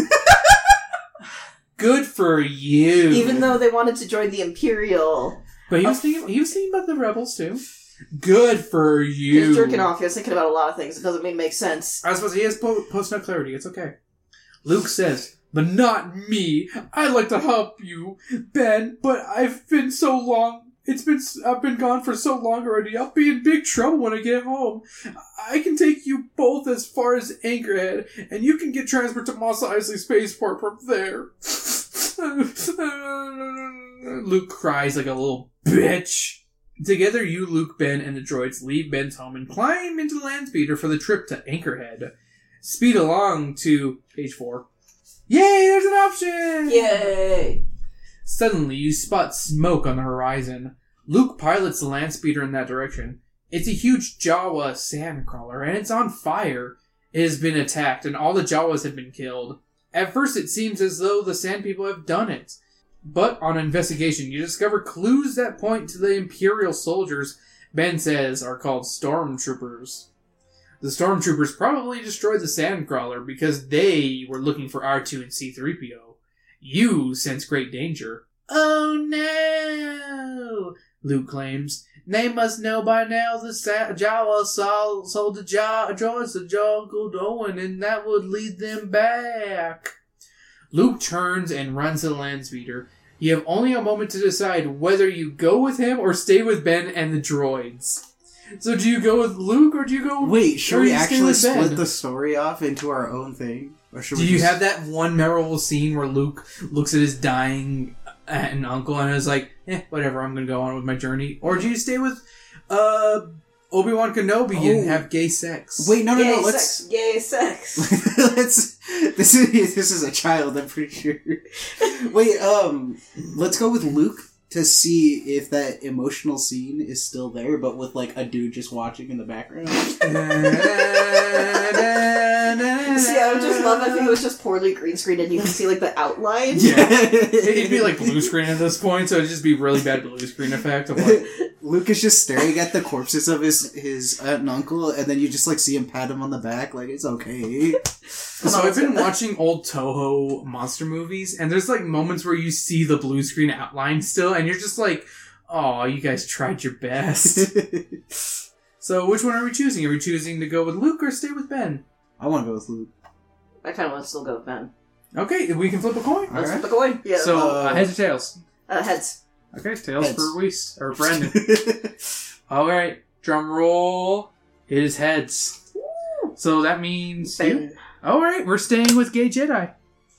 Good for you. Even though they wanted to join the Imperial. But he was thinking about the rebels, too. Good for you. He was jerking off. He was thinking about a lot of things. It doesn't make sense. I suppose he has post-nut clarity. It's okay. Luke says, but not me. I'd like to help you, Ben, but I've been so long. I've been gone for so long already. I'll be in big trouble when I get home. I can take you both as far as Anchorhead, and you can get transferred to Mos Eisley Spaceport from there. Luke cries like a little bitch. Together, you, Luke, Ben, and the droids leave Ben's home and climb into the land speeder for the trip to Anchorhead. Speed along to page 4. Yay, there's an option! Yay! Suddenly, you spot smoke on the horizon. Luke pilots the land speeder in that direction. It's a huge Jawa sandcrawler, and it's on fire. It has been attacked, and all the Jawas have been killed. At first, it seems as though the Sand People have done it. But on investigation, you discover clues that point to the Imperial soldiers Ben says are called Stormtroopers. The Stormtroopers probably destroyed the Sandcrawler because they were looking for R2 and C-3PO. You sense great danger. Oh no! Luke claims. They must know by now the Jawa sold the droids to Jungle Owen, and that would lead them back. Luke turns and runs to the land speeder. You have only a moment to decide whether you go with him or stay with Ben and the droids. So do you go with Luke or do you go with... Wait, should we actually stay with Ben? split the story off into our own thing? Or should Do we you just... have that one memorable scene where Luke looks at his dying aunt and uncle and is like, whatever, I'm going to go on with my journey? Or do you stay with Obi-Wan Kenobi and have gay sex? Wait, no, Gay let's... sex. Gay sex. This is a child, I'm pretty sure. Wait, let's go with Luke to see if that emotional scene is still there, but with like a dude just watching in the background. See, I would just love if it was just poorly green screened and you can see like the outline. Yeah. It'd be like blue screen at this point, so it'd just be really bad blue screen effect of like... Luke is just staring at the corpses of his aunt and uncle, and then you just like see him pat him on the back, like it's okay. So I've been watching old Toho monster movies, and there's like moments where you see the blue screen outline still, and you're just like, oh, you guys tried your best. So which one are we choosing? Are we choosing to go with Luke or stay with Ben? I want to go with Luke. I kind of want to still go with Ben. Okay, we can flip a coin. Let's flip a coin. Yeah. So heads or tails? Heads. Okay, tails Heads. for Weiss or Brandon. Alright, drum roll. It is heads. So that means Ben. you. Alright, we're staying with Gay Jedi.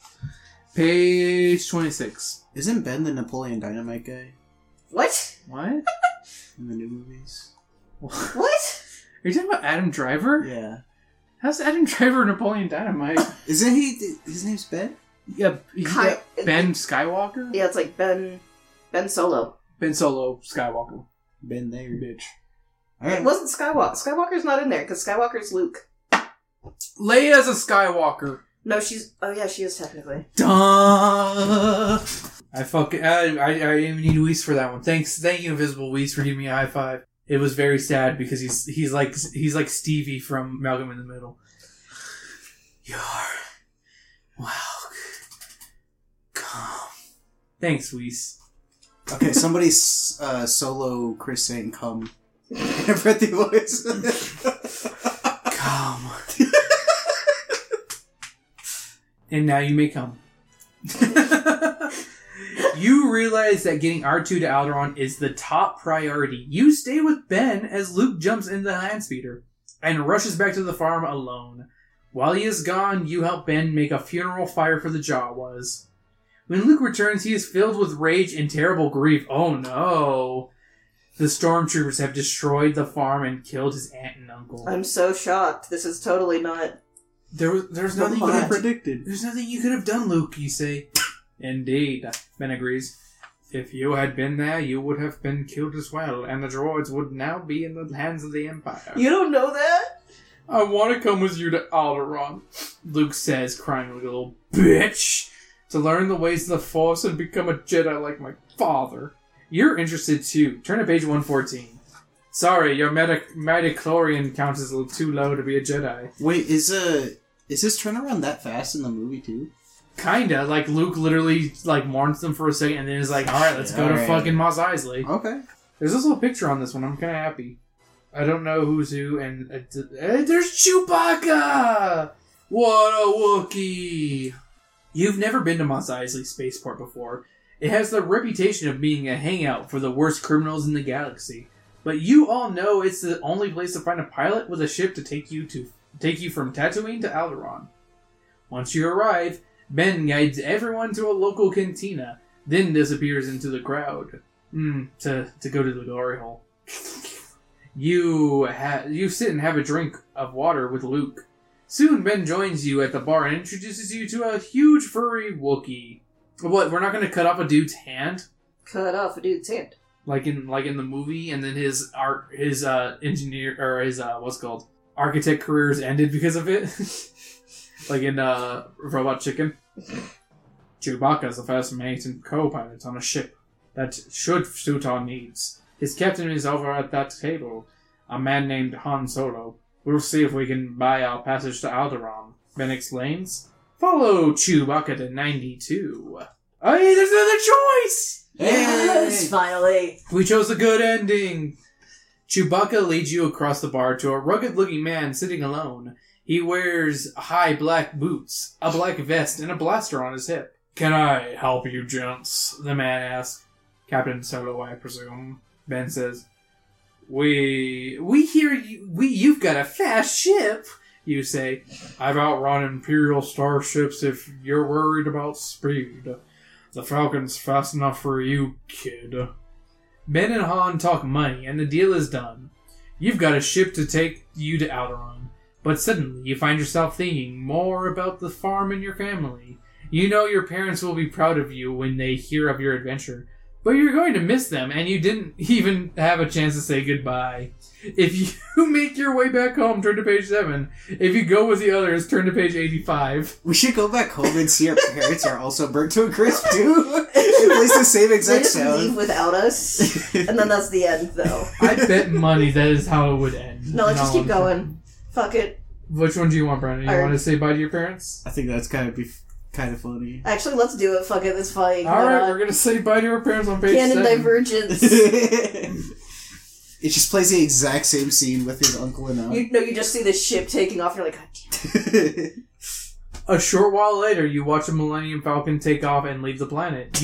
Page 26. Isn't Ben the Napoleon Dynamite guy What? What? in the new movies? What? Are you talking about Adam Driver? Yeah. How's Adam Driver Napoleon Dynamite? Isn't he? His name's Ben? Yeah, Ki- Ben Skywalker? Yeah, it's like Ben Solo. Ben Solo Skywalker. Ben there. Bitch. It Alright. wasn't Skywalker. Skywalker's not in there because Skywalker's Luke. Leia's a Skywalker. No, she's. Oh yeah, she is technically. Duh. I didn't even need Weiss for that one. Thank you, Invisible Weiss, for giving me a high five. It was very sad because he's like Stevie from Malcolm in the Middle. You're welcome. Thanks, Weiss. Okay, somebody solo Chris saying "come." Pretty voice. Come. And now you may come. You realize that getting R2 to Alderaan is the top priority. You stay with Ben as Luke jumps in the Landspeeder and rushes back to the farm alone. While he is gone, you help Ben make a funeral fire for the Jawas. When Luke returns, he is filled with rage and terrible grief. Oh no! The stormtroopers have destroyed the farm and killed his aunt and uncle. I'm so shocked. This is totally not. There's nothing you I could have predicted. There's nothing you could have done, Luke, you say. Indeed, Ben agrees. If you had been there, you would have been killed as well, and the droids would now be in the hands of the Empire. You don't know that? I want to come with you to Alderaan, Luke says, crying like a little bitch, to learn the ways of the Force and become a Jedi like my father. You're interested too. Turn to page 114. Sorry, your midichlorian count is a little too low to be a Jedi. Wait, is this turnaround that fast in the movie too? Kinda. Like, Luke literally, like, mourns them for a second and then is like, alright, let's go to Alright. fucking Mos Eisley. Okay. There's also a picture on this one. I'm kinda happy. I don't know who's who, and there's Chewbacca! What a Wookiee! You've never been to Mos Eisley Spaceport before. It has the reputation of being a hangout for the worst criminals in the galaxy. But you all know it's the only place to find a pilot with a ship to take you from Tatooine to Alderaan. Once you arrive, Ben guides everyone to a local cantina, then disappears into the crowd. To go to the glory hole. You sit and have a drink of water with Luke. Soon Ben joins you at the bar and introduces you to a huge furry Wookiee. What, we're not going to cut off a dude's hand? Cut off a dude's hand. Like in the movie, and then his engineer, or his, architect career is ended because of it? Like in, Robot Chicken? Chewbacca's the first mate and co-pilot on a ship that should suit our needs. His captain is over at that table, a man named Han Solo. We'll see if we can buy our passage to Alderaan, Ben explains. Follow Chewbacca to 92. Hey, there's another choice! Yes, finally. We chose a good ending. Chewbacca leads you across the bar to a rugged-looking man sitting alone. He wears high black boots, a black vest, and a blaster on his hip. Can I help you, gents? The man asks. Captain Solo, I presume. Ben says, We hear you've got a fast ship, you say. I've outrun Imperial starships if you're worried about speed. The Falcon's fast enough for you, kid. Ben and Han talk money, and the deal is done. You've got a ship to take you to Alderaan, but suddenly you find yourself thinking more about the farm and your family. You know your parents will be proud of you when they hear of your adventure, But you're going to miss them, and you didn't even have a chance to say goodbye. If you make your way back home, turn to page 7. If you go with the others, turn to page 85. We should go back home and see our parents are also burnt to a crisp, too. It plays the same They exact just sound. leave without us, and then that's the end, though. I bet money that is how it would end. No, let's just keep No, going. Fuck it. Which one do you want, Brandon? You Alright. want to say bye to your parents? I think that's kind of funny. Actually, let's do it. Fuck it. It's fine. Alright, we're going to say bye to our parents on page Canon 7. divergence. It just plays the exact same scene with his uncle and aunt. You just see the ship taking off. You're like, God damn it. A short while later, you watch a Millennium Falcon take off and leave the planet.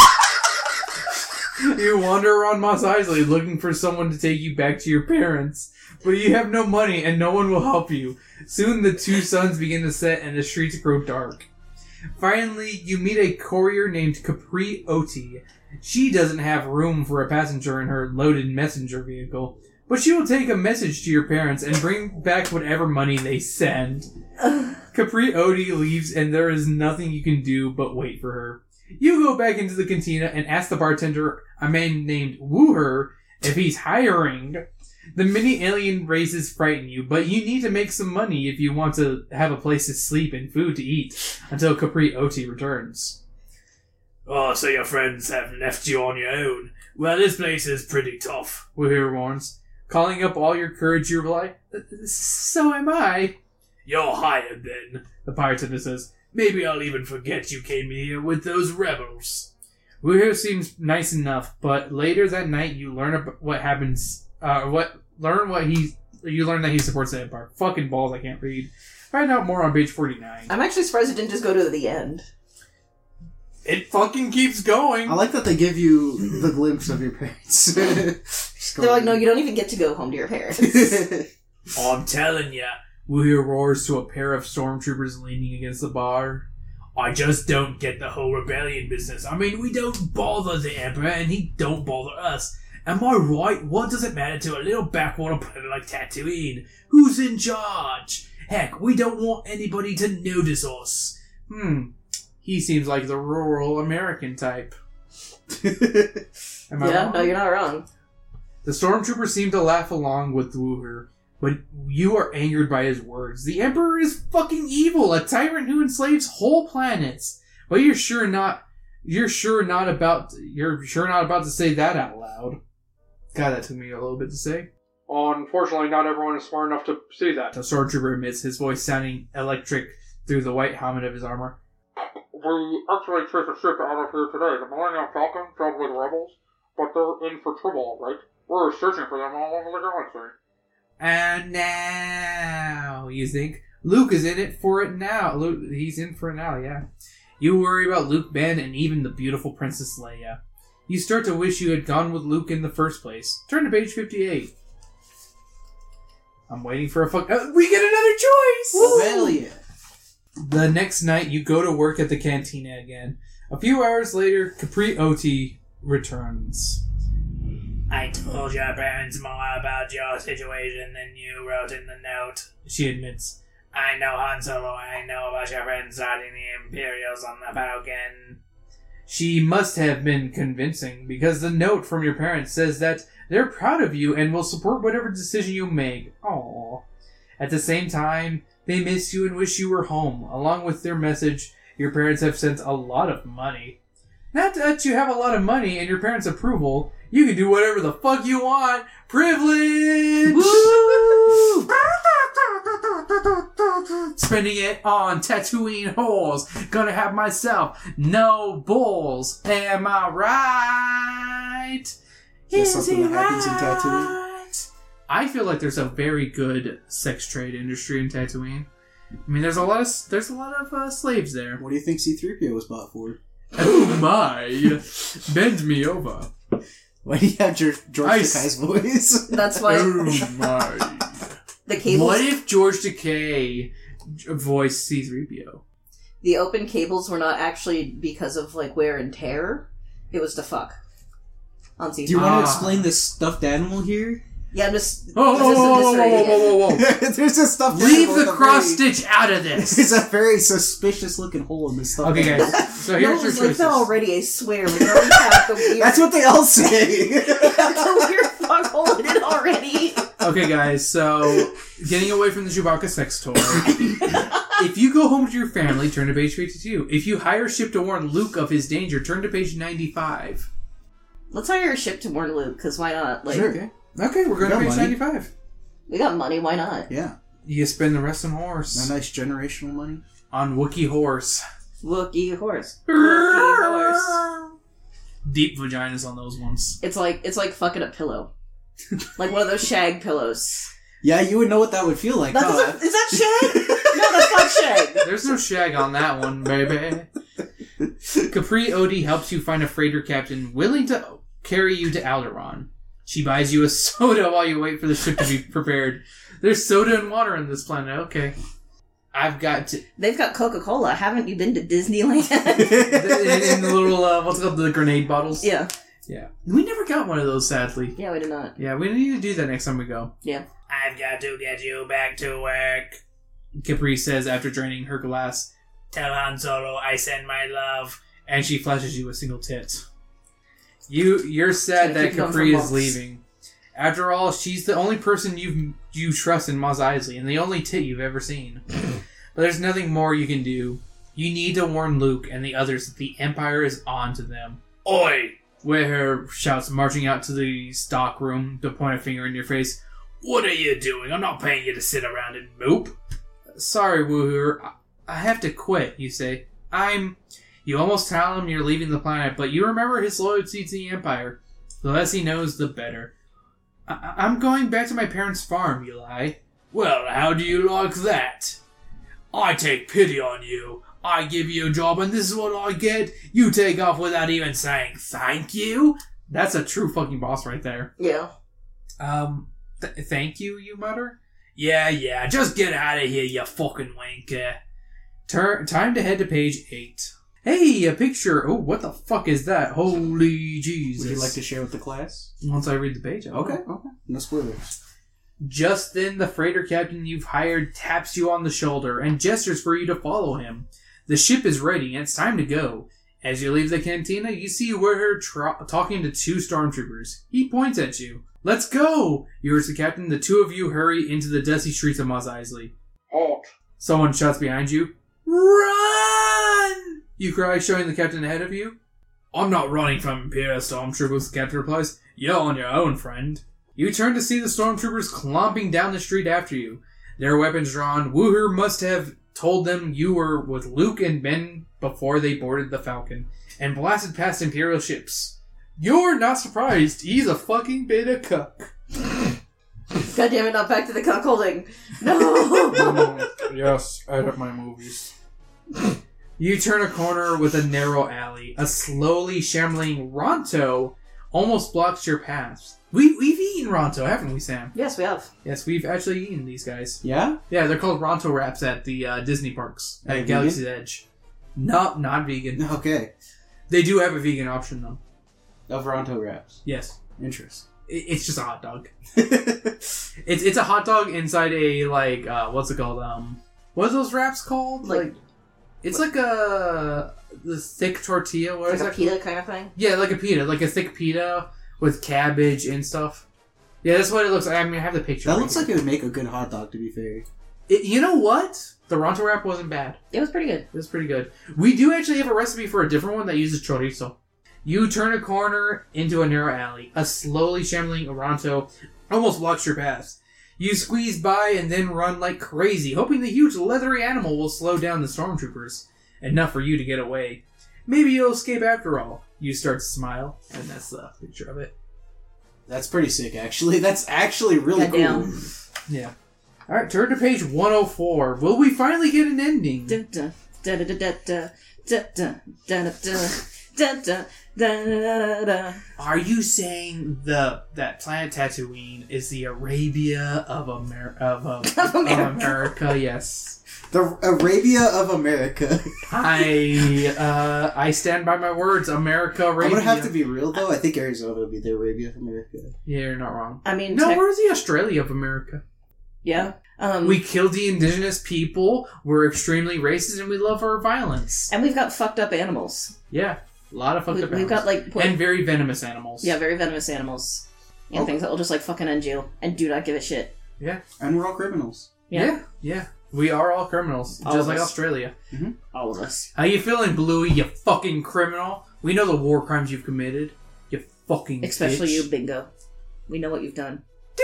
You wander around Mos Eisley looking for someone to take you back to your parents, but you have no money and no one will help you. Soon the two suns begin to set and the streets grow dark. Finally, you meet a courier named Capri Oti. She doesn't have room for a passenger in her loaded messenger vehicle, but she will take a message to your parents and bring back whatever money they send. Capri Oti leaves and there is nothing you can do but wait for her. You go back into the cantina and ask the bartender, a man named Wooher, if he's hiring. The many alien races frighten you, but you need to make some money if you want to have a place to sleep and food to eat until Capri Oti returns. Oh, so your friends have left you on your own. Well, this place is pretty tough, Wooher warns. Calling up all your courage, you reply, so am I. You're hired then, the bartender says. Maybe I'll even forget you came here with those rebels. Wooher seems nice enough, but later that night you learn about what happens. You learn that he supports the Empire. Fucking balls, I can't read. Find out more on page 49. I'm actually surprised it didn't just go to the end. It fucking keeps going. I like that they give you the glimpse of your parents. They're like, no, you don't even get to go home to your parents. I'm telling ya. Wooher roars to a pair of stormtroopers leaning against the bar. I just don't get the whole rebellion business. I mean, we don't bother the Emperor, and he don't bother us. Am I right? What does it matter to a little backwater planet like Tatooine? Who's in charge? Heck, we don't want anybody to notice us. He seems like the rural American type. Am I wrong? No, you're not wrong. The stormtroopers seem to laugh along with Wooher, but you are angered by his words. The Emperor is fucking evil, a tyrant who enslaves whole planets. But you're sure not about to say that out loud. God, that took me a little bit to say. Unfortunately, not everyone is smart enough to see that. The stormtrooper admits, his voice sounding electric through the white helmet of his armor. We actually chased a ship out of here today, the Millennium Falcon, filled with rebels, but they're in for trouble, right? We're searching for them all over the galaxy. And now, you think? Luke is in it for it now. He's in for it now, yeah. You worry about Luke, Ben, and even the beautiful Princess Leia. You start to wish you had gone with Luke in the first place. Turn to page 58. I'm waiting for a we get another choice! Well, yeah. The next night, you go to work at the cantina again. A few hours later, Capri Oti returns. I told your parents more about your situation than you wrote in the note, she admits. I know Han Solo, I know about your friends starting the Imperials on the Falcon. She must have been convincing, because the note from your parents says that they're proud of you and will support whatever decision you make. Aww. At the same time, they miss you and wish you were home. Along with their message, your parents have sent a lot of money. Not that you have a lot of money and your parents' approval, you can do whatever the fuck you want. Privilege! Woo! Spending it on Tatooine whores. Gonna have myself no bulls. Am I right? Is that something that happens in Tatooine? I feel like there's a very good sex trade industry in Tatooine. I mean, there's a lot of slaves there. What do you think C-3PO was bought for? Oh my! Bend me over. Why do you have George Takei's voice? That's why Oh my! the cables. What if George Takei voiced C-3PO? The open cables were not actually because of like wear and tear. It was to fuck. On Do you want to explain this stuffed animal here? Yeah, I'm just... Whoa. There's just stuff there Leave with the a cross very- stitch out of this. There's a very suspicious looking hole in this stuff. Okay, guys. So No, here's your it's like choices. that already, I swear. We already have the weird... That's what they all say. the weird fuck hole in it already. Okay, guys, so getting away from the Chewbacca sex toy. If you go home to your family, turn to page 52. If you hire a ship to warn Luke of his danger, turn to page 95. Let's hire a ship to warn Luke, because why not? Like, Sure. Okay, we're going to We page got money. 95. we got money, why not? Yeah. You spend the rest on horse. A nice generational money. On Wookiee horse. Wookiee horse. Wookiee horse. Deep vaginas on those ones. It's like fucking a pillow. Like one of those shag pillows. Yeah, you would know what that would feel like. That huh? doesn't, is that shag? No, that's not shag. There's no shag on that one, baby. Capri Odie helps you find a freighter captain willing to carry you to Alderaan. She buys you a soda while you wait for the ship to be prepared. There's soda and water on this planet. Okay. I've got to... They've got Coca-Cola. Haven't you been to Disneyland? in the little, what's it called, the grenade bottles? Yeah. Yeah. We never got one of those, sadly. Yeah, we did not. Yeah, we need to do that next time we go. Yeah. I've got to get you back to work, Capri says after draining her glass. Tell Han Solo I send my love. And she flashes you a single tit. You're sad that keep going Capri for is months. leaving. After all, she's the only person you trust in Mos Eisley, and the only tit you've ever seen. But there's nothing more you can do. You need to warn Luke and the others that the Empire is on to them. Oi! Whither shouts, marching out to the stock room to point a finger in your face. What are you doing? I'm not paying you to sit around and mope. Sorry, Woohoo. I have to quit, you say. You almost tell him you're leaving the planet, but you remember his loyalty to the Empire. The less he knows, the better. I'm going back to my parents' farm, you lie. Well, how do you like that? I take pity on you. I give you a job and this is what I get. You take off without even saying thank you? That's a true fucking boss right there. Yeah. Thank you, you mutter? Yeah, just get out of here, you fucking wanker. Time to head to page 8. Hey, a picture. Oh, what the fuck is that? Holy Jesus. Would you like to share with the class? Once I read the page, I will. Okay. No spoilers. Just then, the freighter captain you've hired taps you on the shoulder and gestures for you to follow him. The ship is ready, and it's time to go. As you leave the cantina, you see Whither talking to 2 stormtroopers. He points at you. Let's go! You urge the captain. The 2 of you hurry into the dusty streets of Mos Eisley. Halt! Someone shouts behind you. Run! You cry, showing the captain ahead of you. I'm not running from Imperial stormtroopers, the captain replies. You're on your own, friend. You turn to see the stormtroopers clomping down the street after you. Their weapons drawn. Woohoo must have told them you were with Luke and Ben before they boarded the Falcon and blasted past Imperial ships. You're not surprised. He's a fucking beta cuck. God damn it, not back to the cuckolding. No! Yes, edit my movies. You turn a corner with a narrow alley. A slowly shambling Ronto almost blocks your path. We've eaten Ronto, haven't we, Sam? Yes, we have. Yes, we've actually eaten these guys. Yeah? Yeah, they're called Ronto wraps at the Disney parks Are they at Galaxy's Edge. Not vegan. Okay. They do have a vegan option though. Of Ronto wraps. Yes, Interesting. it's just a hot dog. It's a hot dog inside a what's it called? What are those wraps called? It's like the thick tortilla. What is Like a that? pita kind of thing? Yeah, like a pita, like a thick pita with cabbage and stuff. Yeah, that's what it looks like. I mean, I have the picture. That right looks here. like it would make a good hot dog, to be fair. You know what? The Ronto wrap wasn't bad. It was pretty good. It was pretty good. We do actually have a recipe for a different one that uses chorizo. You turn a corner into a narrow alley. A slowly shambling Ronto almost blocks your path. You squeeze by and then run like crazy, hoping the huge leathery animal will slow down the stormtroopers. Enough for you to get away. Maybe you'll escape after all. You start to smile, and that's the picture of it. That's pretty sick, actually. That's actually really Goddamn. cool. Yeah. Alright, turn to page 104. Will we finally get an ending? Dun, dun, dun, dun, dun, dun, dun, dun, dun, dun, dun, dun. Da-da-da-da. Are you saying that planet Tatooine is the Arabia of America? Yes. The Arabia of America. I stand by my words. America, Arabia. I'm gonna have to be real though. I think Arizona would be the Arabia of America. Yeah, you're not wrong. I mean, No, where's the Australia of America? yeah. We killed the indigenous people. We're extremely racist, and we love our violence. And we've got fucked up animals. Yeah, a lot of fucked up We've animals. got like and very venomous animals. yeah, very venomous animals and things that will just like fucking end you and do not give a shit. Yeah. And we're all criminals. Yeah, Yeah. We are all criminals, All just of like us. Australia. all of us. How you feeling, Bluey? You fucking criminal. We know the war crimes you've committed. You fucking Especially bitch. you, Bingo. We know what you've done.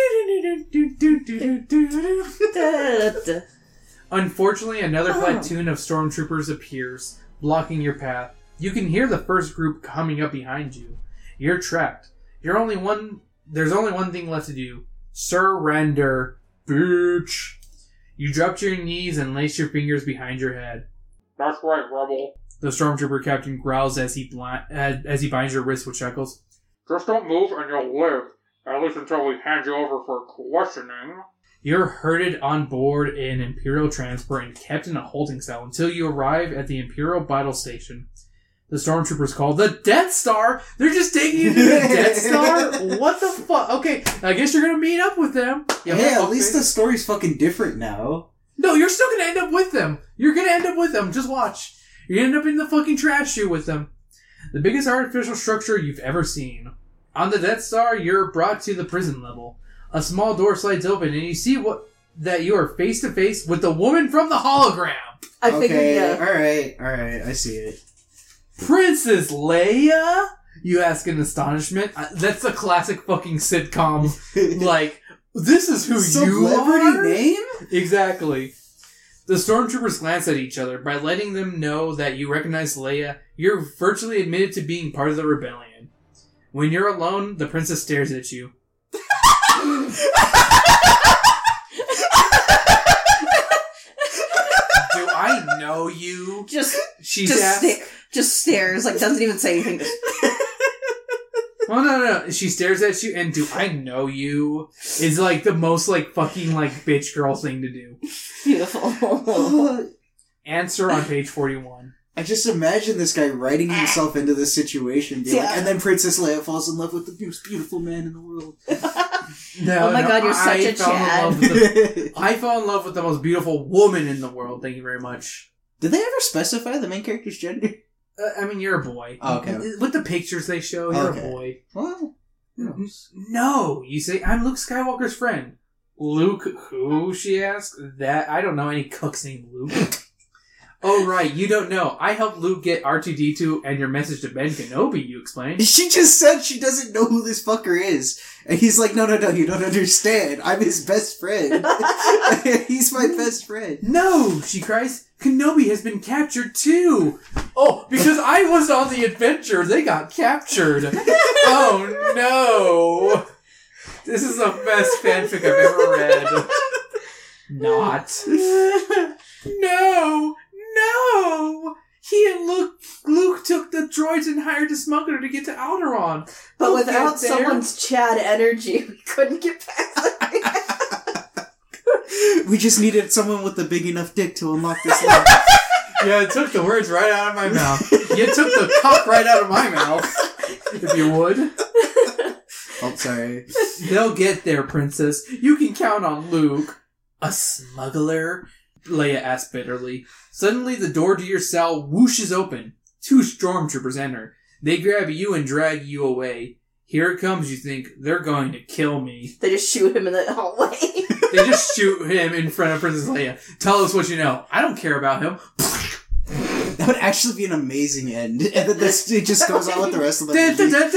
Da-da-da. Unfortunately, another platoon of stormtroopers appears, blocking your path. You can hear the first group coming up behind you. You're trapped. There's only one thing left to do. Surrender, bitch. You drop to your knees and lace your fingers behind your head. That's right, rebel. The stormtrooper captain growls as he binds your wrists with shackles. Just don't move and you'll live. At least until we hand you over for questioning. You're herded on board an Imperial transport and kept in a holding cell until you arrive at the Imperial battle station. The stormtroopers call the Death Star. They're just taking you to the Death Star? What the fuck? Okay, I guess you're gonna meet up with them. Yeah, Hey, at least the story's fucking different now. No, you're still gonna end up with them. You're gonna end up with them. Just watch. You're gonna end up in the fucking trash chute with them. The biggest artificial structure you've ever seen. On the Death Star, you're brought to the prison level. A small door slides open, and you see that you are face to face with the woman from the hologram. I figured, yeah. Alright, I see it. Princess Leia? You ask in astonishment. That's a classic fucking sitcom. Like, this is who you Celebrity are? name? Exactly. The stormtroopers glance at each other. By letting them know that you recognize Leia, you're virtually admitted to being part of the rebellion. When you're alone, the princess stares at you. Do I know you? Just asked. just stares, like doesn't even say anything. Well, no. She stares at you, and do I know you? Is like the most like fucking like bitch girl thing to do. Beautiful. Answer on page 41. I just imagine this guy writing himself into this situation, being like, and then Princess Leia falls in love with the most beautiful man in the world. Oh my god, you're such a Chad. I fell in love with the most beautiful woman in the world. Thank you very much. Did they ever specify the main character's gender? I mean, you're a boy. Oh, okay. With the pictures they show, you're Okay. a boy. Well, who knows? No, you say, I'm Luke Skywalker's friend. Luke who, she asks? That, I don't know any cooks named Luke. Oh, right, you don't know. I helped Luke get R2-D2 and your message to Ben Kenobi, you explained. She just said she doesn't know who this fucker is. And he's like, no, you don't understand. I'm his best friend. He's my best friend. No, she cries. Kenobi has been captured too. Oh, because I was on the adventure, they got captured. Oh no. This is the best fanfic I've ever read. Not. No. He and Luke took the droids and hired a smuggler to get to Alderaan. But They'll without get there. someone's Chad energy, we couldn't get past it. We just needed someone with a big enough dick to unlock this lock. Yeah, it took the words right out of my mouth. You took the cock right out of my mouth, if you would. Oh, sorry. They'll get there, princess. You can count on Luke. A smuggler? Leia asked bitterly. Suddenly, the door to your cell whooshes open. 2 stormtroopers enter. They grab you and drag you away. Here it comes, you think. They're going to kill me. They just shoot him in the hallway. They just shoot him in front of Princess Leia. Tell us what you know. I don't care about him. That would actually be an amazing end. And then it just goes on with the rest of the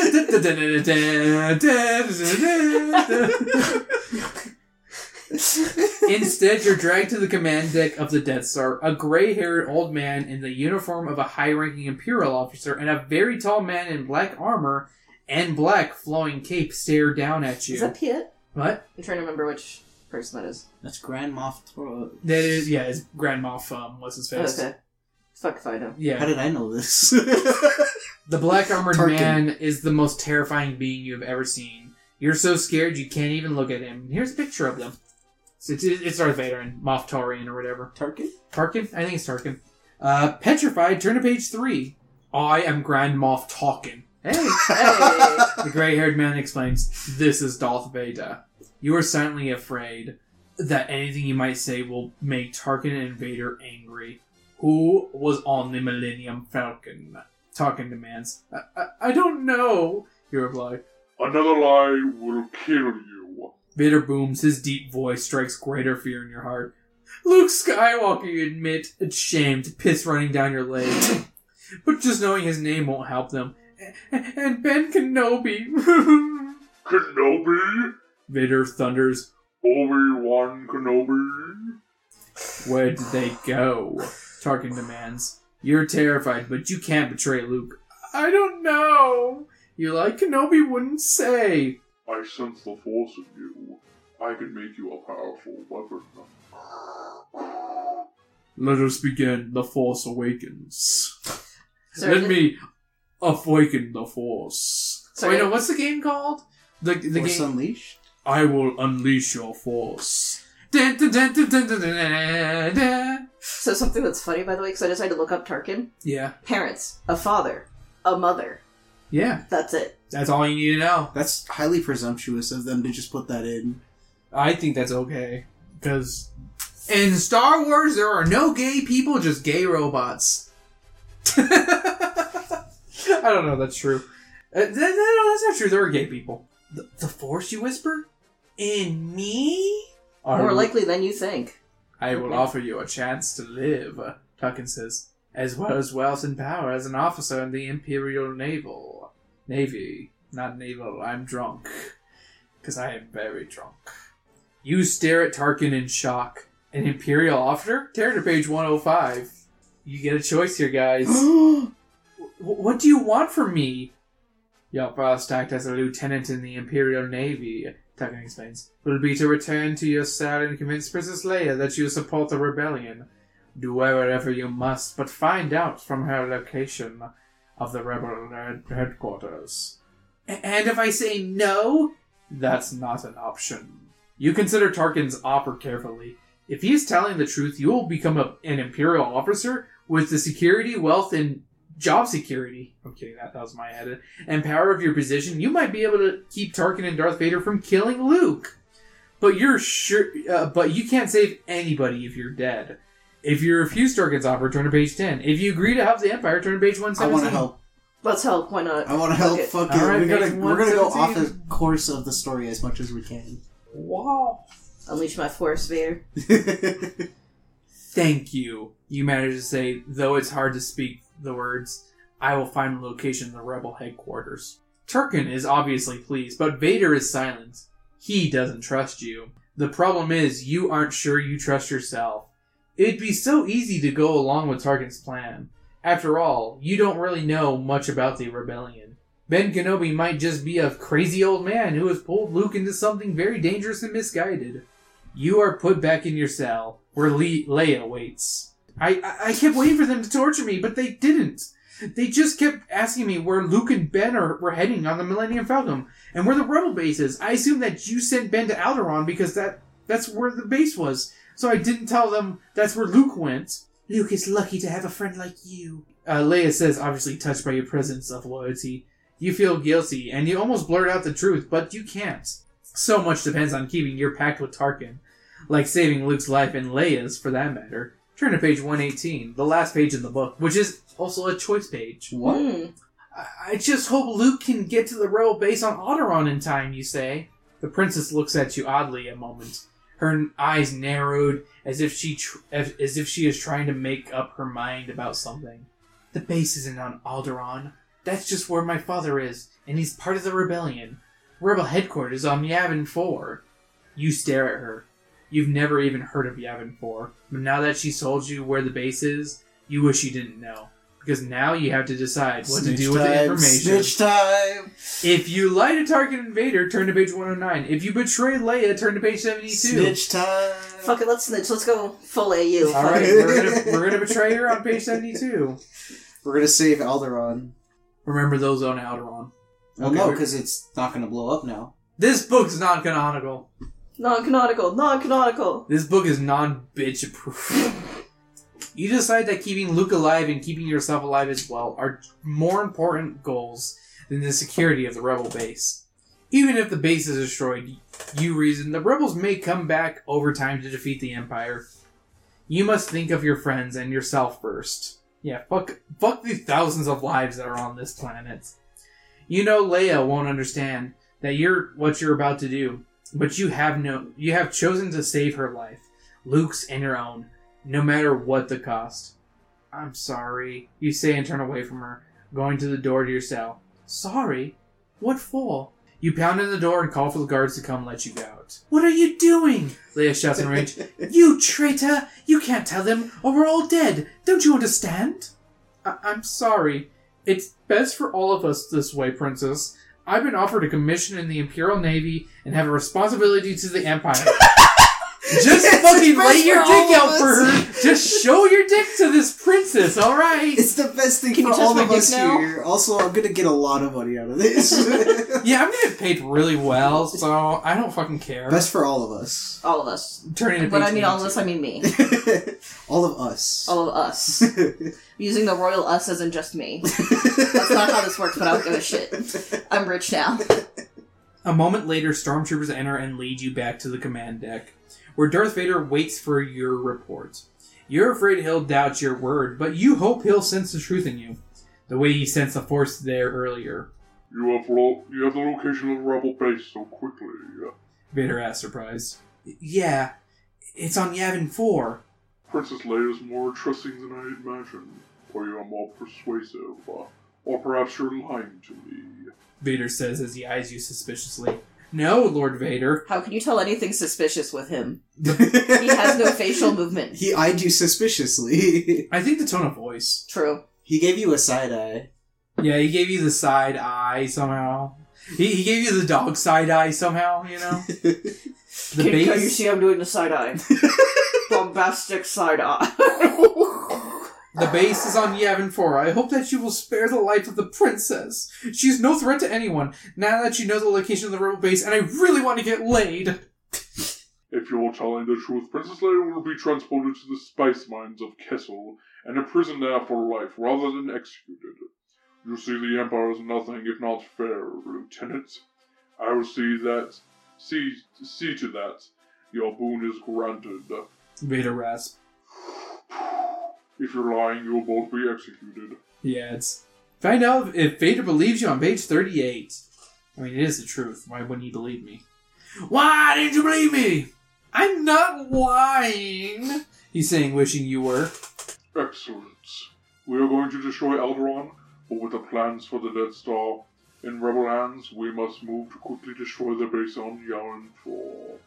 movie. Instead, you're dragged to the command deck of the Death Star. A gray-haired old man in the uniform of a high-ranking Imperial officer and a very tall man in black armor and black flowing cape stare down at you. Is that Piet? What? I'm trying to remember which person that is. That's Grand Moff Tarkin. That is, yeah, it's Grand Moff, what's his face? Okay. Fuck if I know. Yeah. How did I know this? The black armored Tarkin. man is the most terrifying being you have ever seen. You're so scared you can't even look at him. Here's a picture of them. It's Darth Vader and Moff Tarkin or whatever. Tarkin? Tarkin? I think it's Tarkin. Petrified, turn to page 3. I am Grand Moff Tarkin. Hey! The gray-haired man explains, this is Darth Vader. You are silently afraid that anything you might say will make Tarkin and Vader angry. Who was on the Millennium Falcon? Tarkin demands. I don't know, you reply. Another lie will kill you. Vader booms, his deep voice strikes greater fear in your heart. Luke Skywalker, you admit, ashamed, piss running down your leg. But just knowing his name won't help them. And Ben Kenobi. Kenobi? Vader thunders. Obi-Wan Kenobi? Where did they go? Tarkin demands. You're terrified, but you can't betray Luke. I don't know. You like Kenobi wouldn't say. I sense the Force in you. I can make you a powerful weapon. Let us begin. The Force awakens. Sorry, Let me awaken the Force. Sorry. Wait, no, what's the game called? The Force game. Unleashed? I will unleash your Force. Dun, dun, dun, dun, dun, dun, dun, dun. So something that's funny, by the way, because I decided to look up Tarkin. Yeah. Parents, a father, a mother. Yeah. That's it. That's all you need to know. That's highly presumptuous of them to just put that in. I think that's okay. Because in Star Wars, there are no gay people, just gay robots. I don't know, that's true. No, that's not true. There are gay people. The Force, you whisper? In me? More likely than you think. I will offer you a chance to live, Tarkin says, as well as wealth and power as an officer in the Imperial Navy. Not naval, I'm drunk. Because I am very drunk. You stare at Tarkin in shock. An Imperial officer? Tear to page 105. You get a choice here, guys. What do you want from me? Your first act as a lieutenant in the Imperial Navy, Tarkin explains, will be to return to your cell and convince Princess Leia that you support the rebellion. Do whatever you must, but find out from her location of the rebel headquarters. And if I say no? That's not an option. You consider Tarkin's offer carefully. If he is telling the truth, you will become an Imperial officer with the security, wealth, and job security. I'm kidding, that was my edit. And power of your position, you might be able to keep Tarkin and Darth Vader from killing Luke. But but you can't save anybody if you're dead. If you refuse Tarkin's offer, turn to page 10. If you agree to help the Empire, turn to page 117. I want to help. Let's help. Why not? I want to help. Okay. Fuck it. All right, we're gonna go off 117. the course of the story as much as we can. Wow. Unleash my Force, Vader. Thank you. You managed to say, though it's hard to speak the words, I will find the location of the rebel headquarters. Tarkin is obviously pleased, but Vader is silent. He doesn't trust you. The problem is, you aren't sure you trust yourself. It'd be so easy to go along with Tarkin's plan. After all, you don't really know much about the rebellion. Ben Kenobi might just be a crazy old man who has pulled Luke into something very dangerous and misguided. You are put back in your cell, where Leia waits. I kept waiting for them to torture me, but they didn't. They just kept asking me where Luke and Ben were heading on the Millennium Falcon, and where the rebel base is. I assumed that you sent Ben to Alderaan because that's where the base was. So I didn't tell them that's where Luke went. Luke is lucky to have a friend like you. Leia says, obviously touched by your presence of loyalty. You feel guilty, and you almost blurt out the truth, but you can't. So much depends on keeping your pact with Tarkin. Like saving Luke's life and Leia's, for that matter. Turn to page 118, the last page in the book, which is also a choice page. What? I just hope Luke can get to the rebel base on Alderaan in time, you say. The princess looks at you oddly a moment. Her eyes narrowed, as if she is trying to make up her mind about something. The base isn't on Alderaan. That's just where my father is, and he's part of the rebellion. Rebel headquarters on Yavin 4. You stare at her. You've never even heard of Yavin 4, but now that she's told you where the base is, you wish you didn't know. Because now you have to decide what to do with the information. Snitch time! If you lie to Tarkin and Vader, turn to page 109. If you betray Leia, turn to page 72. Snitch time! Fuck it, let's snitch. Let's go full AU. Alright, we're gonna betray her on page 72. We're gonna save Alderaan. Remember those on Alderaan. Well, no, because it's not going to blow up now. This book's non-canonical. Non-canonical. This book is non-bitch approved. You decide that keeping Luke alive and keeping yourself alive as well are more important goals than the security of the Rebel base. Even if the base is destroyed, you reason the Rebels may come back over time to defeat the Empire. You must think of your friends and yourself first. Yeah, fuck the thousands of lives that are on this planet. You know Leia won't understand that what you're about to do, but you have chosen to save her life, Luke's and your own, no matter what the cost. I'm sorry, you say and turn away from her, going to the door to your cell. Sorry? What for? You pound on the door and call for the guards to come let you out. What are you doing? Leia shouts in rage. You traitor! You can't tell them, or we're all dead. Don't you understand? I'm sorry. It's best for all of us this way, Princess. I've been offered a commission in the Imperial Navy and have a responsibility to the Empire. Just fucking lay your dick out for her. Just show your dick to this princess, alright? It's the best thing for all of us here. Also, I'm gonna get a lot of money out of this. Yeah, I'm gonna get paid really well, so I don't fucking care. Best for all of us. All of us. Turning to When I mean all of us, I mean me. All of us. All of us. Using the royal us as in just me. That's not how this works, but I don't give a shit. I'm rich now. A moment later, stormtroopers enter and lead you back to the command deck, where Darth Vader waits for your report. You're afraid he'll doubt your word, but you hope he'll sense the truth in you, the way he sensed the Force there earlier. You have the location of the Rebel base so quickly. Vader asked, surprised. Yeah, it's on Yavin 4. Princess Leia is more trusting than I imagined, or you are more persuasive, or perhaps you're lying to me. Vader says as he eyes you suspiciously. No, Lord Vader. How can you tell anything suspicious with him? He has no facial movement. He eyed you suspiciously. I think the tone of voice. True. He gave you a side eye. Yeah, he gave you the side eye somehow. He gave you the dog side eye somehow, you know? The Can you base... see I'm doing the side eye? Bombastic side eye. The base is on Yavin 4. I hope that you will spare the life of the princess. She's no threat to anyone, now that you know the location of the Rebel base, and I really want to get laid. If you're telling the truth, Princess Leia will be transported to the spice mines of Kessel and imprisoned there for life, rather than executed. You see, the Empire is nothing if not fair, Lieutenant. I will see to that your boon is granted. Vader rasped. If you're lying, you will both be executed. He adds. Find out if Vader believes you on page 38. I mean, it is the truth. Why wouldn't he believe me? Why didn't you believe me? I'm not lying, he's saying, wishing you were. Excellent. We are going to destroy Alderaan, but with the plans for the Death Star in Rebel hands, we must move to quickly destroy the base on Yavin 4.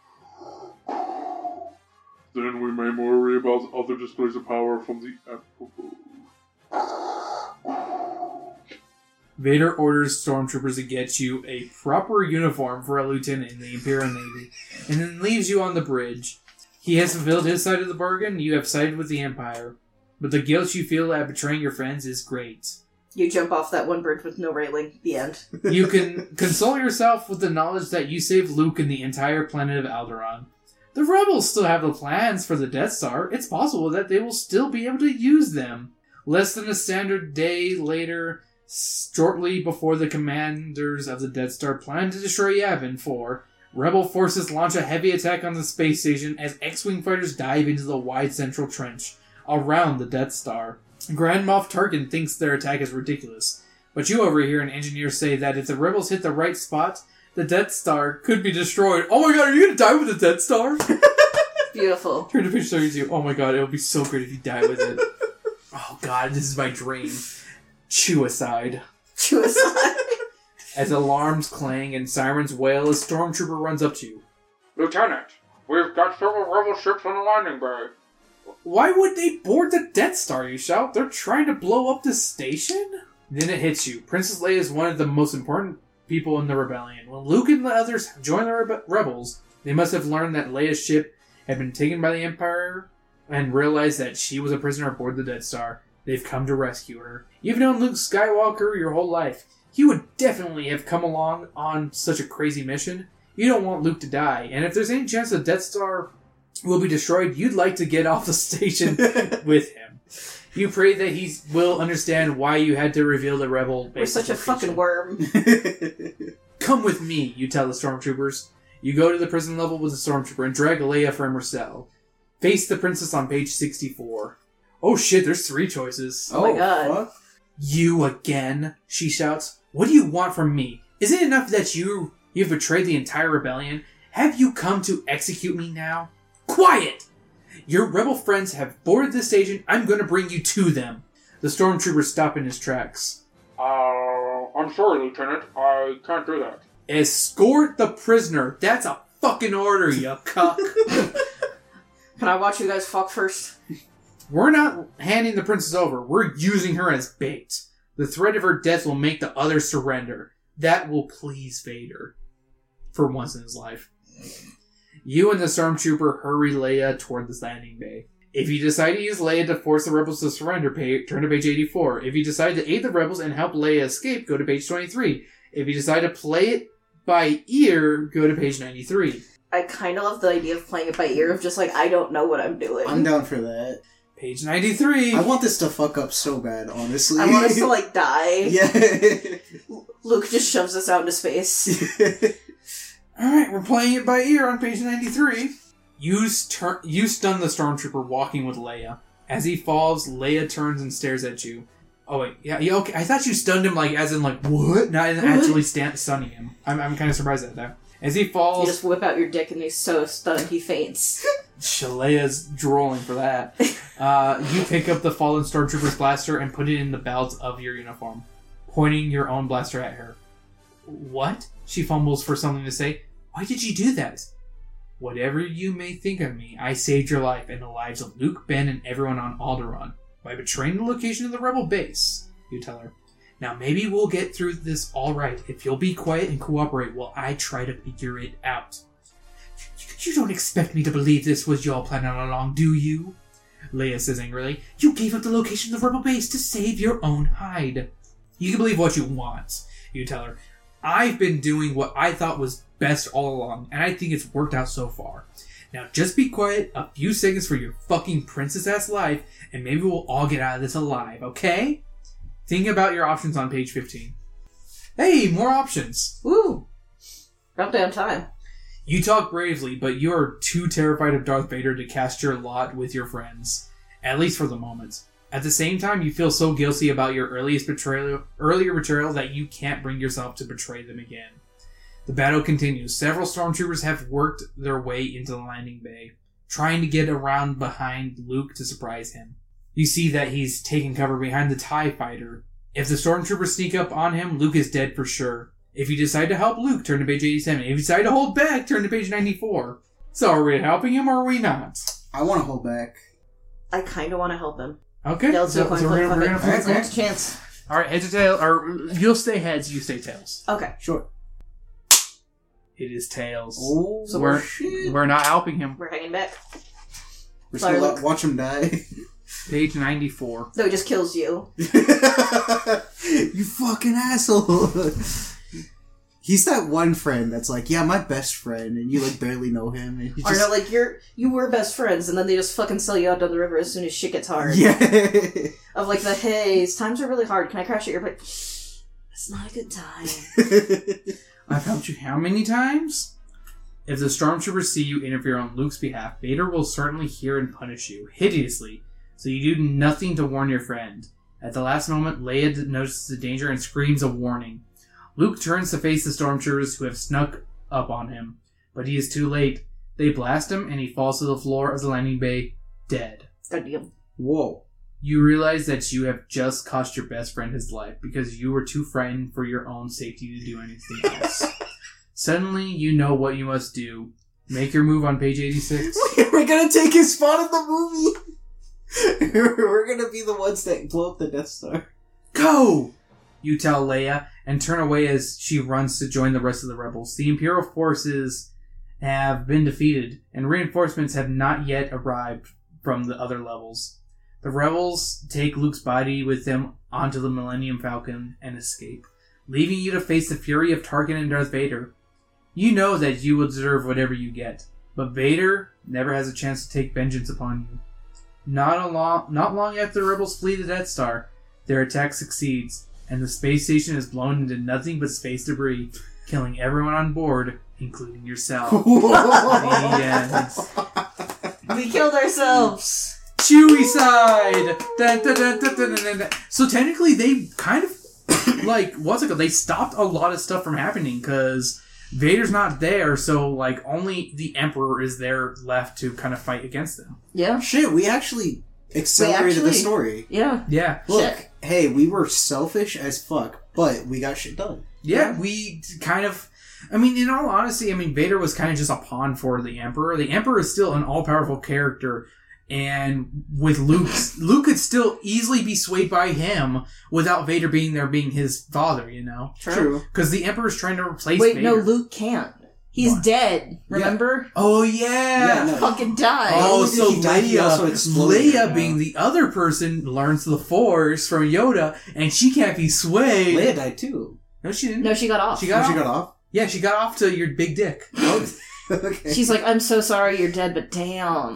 Then we may worry about other displays of power from the Emperor. Vader orders stormtroopers to get you a proper uniform for a lieutenant in the Imperial Navy, and then leaves you on the bridge. He has fulfilled his side of the bargain, you have sided with the Empire. But the guilt you feel at betraying your friends is great. You jump off that one bridge with no railing. The end. You can console yourself with the knowledge that you saved Luke and the entire planet of Alderaan. The Rebels still have the plans for the Death Star. It's possible that they will still be able to use them. Less than a standard day later, shortly before the commanders of the Death Star plan to destroy Yavin 4, Rebel forces launch a heavy attack on the space station as X-Wing fighters dive into the wide central trench around the Death Star. Grand Moff Tarkin thinks their attack is ridiculous, but you overhear an engineer say that if the Rebels hit the right spot, the Death Star could be destroyed. Oh my god, are you gonna die with the Death Star? Beautiful. Turn to page 32. Oh my god, it would be so great if you die with it. Oh god, this is my dream. Chew-aside. Suicide. As alarms clang and sirens wail, a stormtrooper runs up to you. Lieutenant, we've got several Rebel ships on the landing bay. Why would they board the Death Star, you shout? They're trying to blow up the station? Then it hits you. Princess Leia is one of the most important people in the rebellion. When Luke and the others joined the rebels, they must have learned that Leia's ship had been taken by the Empire and realized that she was a prisoner aboard the Death Star. They've come to rescue her. You've known Luke Skywalker your whole life. He would definitely have come along on such a crazy mission. You don't want Luke to die, and if there's any chance the Death Star will be destroyed, you'd like to get off the station with him. You pray that he will understand why you had to reveal the rebel base. We're such a fucking worm. Come with me, you tell the stormtroopers. You go to the prison level with the stormtrooper and drag Leia from her cell. Face the princess on page 64. Oh shit, there's 3 choices. Oh my god. Fuck. You again, she shouts. What do you want from me? Is it enough that you've betrayed the entire rebellion? Have you come to execute me now? Quiet! Your rebel friends have boarded the station. I'm going to bring you to them. The stormtroopers stop in his tracks. I'm sorry, Lieutenant. I can't do that. Escort the prisoner. That's a fucking order, you cuck. Can I watch you guys fuck first? We're not handing the princess over. We're using her as bait. The threat of her death will make the others surrender. That will please Vader. For once in his life. You and the stormtrooper hurry Leia toward the landing bay. If you decide to use Leia to force the rebels to surrender, turn to page 84. If you decide to aid the rebels and help Leia escape, go to page 23. If you decide to play it by ear, go to page 93. I kind of love the idea of playing it by ear, of just like, I don't know what I'm doing. I'm down for that. Page 93. I want this to fuck up so bad, honestly. I want us to, like, die. Yeah. Luke just shoves us out into space. Alright, we're playing it by ear on page 93. You stun the stormtrooper walking with Leia. As he falls, Leia turns and stares at you. Oh wait, yeah, okay. I thought you stunned him like, as in like, what? Not actually stunning him. I'm kind of surprised at that. As he falls... You just whip out your dick and he's so stunned he faints. Leia's drooling for that. You pick up the fallen stormtrooper's blaster and put it in the belt of your uniform, pointing your own blaster at her. What? She fumbles for something to say. Why did you do that? Whatever you may think of me, I saved your life and the lives of Luke, Ben, and everyone on Alderaan by betraying the location of the rebel base, you tell her. Now maybe we'll get through this all right if you'll be quiet and cooperate while I try to figure it out. You don't expect me to believe this was your plan all along, do you? Leia says angrily. You gave up the location of the rebel base to save your own hide. You can believe what you want, you tell her. I've been doing what I thought was best all along, and I think it's worked out so far. Now just be quiet a few seconds for your fucking princess-ass life, and maybe we'll all get out of this alive, okay? Think about your options on page 15. Hey, more options! Woo! About damn time. You talk bravely, but you are too terrified of Darth Vader to cast your lot with your friends. At least for the moment. At the same time, you feel so guilty about your earlier betrayal that you can't bring yourself to betray them again. The battle continues. Several stormtroopers have worked their way into the landing bay, trying to get around behind Luke to surprise him. You see that he's taking cover behind the TIE fighter. If the stormtroopers sneak up on him, Luke is dead for sure. If you decide to help Luke, turn to page 87. If you decide to hold back, turn to page 94. So are we helping him or are we not? I want to hold back. I kind of want to help him. Okay. Yeah, let's do a coin flip. we're gonna Fuck it. flip. Next chance. Alright, heads or tails, or you'll stay heads, you stay tails. Okay. Sure. It is tails. Oh, So shit. we're not helping him. We're hanging back. We're Sorry, still Luke. watch him die. Page 94. No, he just kills you. You fucking asshole. He's that one friend that's like, yeah, my best friend, and you like barely know him. And he Or no, like you were best friends, and then they just fucking sell you out down the river as soon as shit gets hard. Yeah. Of like the hey, times are really hard. Can I crash at your place? It's not a good time. I've helped you how many times? If the stormtroopers see you interfere on Luke's behalf, Vader will certainly hear and punish you, hideously, so you do nothing to warn your friend. At the last moment, Leia notices the danger and screams a warning. Luke turns to face the stormtroopers who have snuck up on him, but he is too late. They blast him and he falls to the floor of the landing bay, dead. Goddamn. Whoa. You realize that you have just cost your best friend his life because you were too frightened for your own safety to do anything else. Suddenly, you know what you must do. Make your move on page 86. We're gonna take his spot in the movie. We're gonna be the ones that blow up the Death Star. Go! You tell Leia, and turn away as she runs to join the rest of the rebels. The Imperial forces have been defeated, and reinforcements have not yet arrived from the other levels. The rebels take Luke's body with them onto the Millennium Falcon and escape, leaving you to face the fury of Tarkin and Darth Vader. You know that you will deserve whatever you get, but Vader never has a chance to take vengeance upon you. Not long after the rebels flee the Death Star, their attack succeeds, and the space station is blown into nothing but space debris, killing everyone on board, including yourself. The end. We killed ourselves. Chewie side! Dun, dun, dun, dun, dun, dun, dun. So technically they kind of, like, what's it called? They stopped a lot of stuff from happening, because Vader's not there, so, like, only the Emperor is there left to kind of fight against them. Yeah. Shit, we actually accelerated the story. Yeah. Yeah. Look, Shit. hey, we were selfish as fuck, but we got shit done. Yeah, we kind of... I mean, in all honesty, Vader was kind of just a pawn for the Emperor. The Emperor is still an all-powerful character, and with Luke could still easily be swayed by him without Vader being there being his father, you know? True. Because the Emperor's trying to replace Wait, Vader. no, Luke can't. He's What? dead. Remember? Oh, yeah! Yeah, no. Fucking died. Oh, Not only did so he die, he also exploded Leia right being now. the other person, learns the Force from Yoda, and she can't be swayed. Leia died too. No, she didn't. No, she got off. She got Oh, off. she got off? Yeah, she got off to your big dick. Oh, okay. She's like, I'm so sorry you're dead, but damn.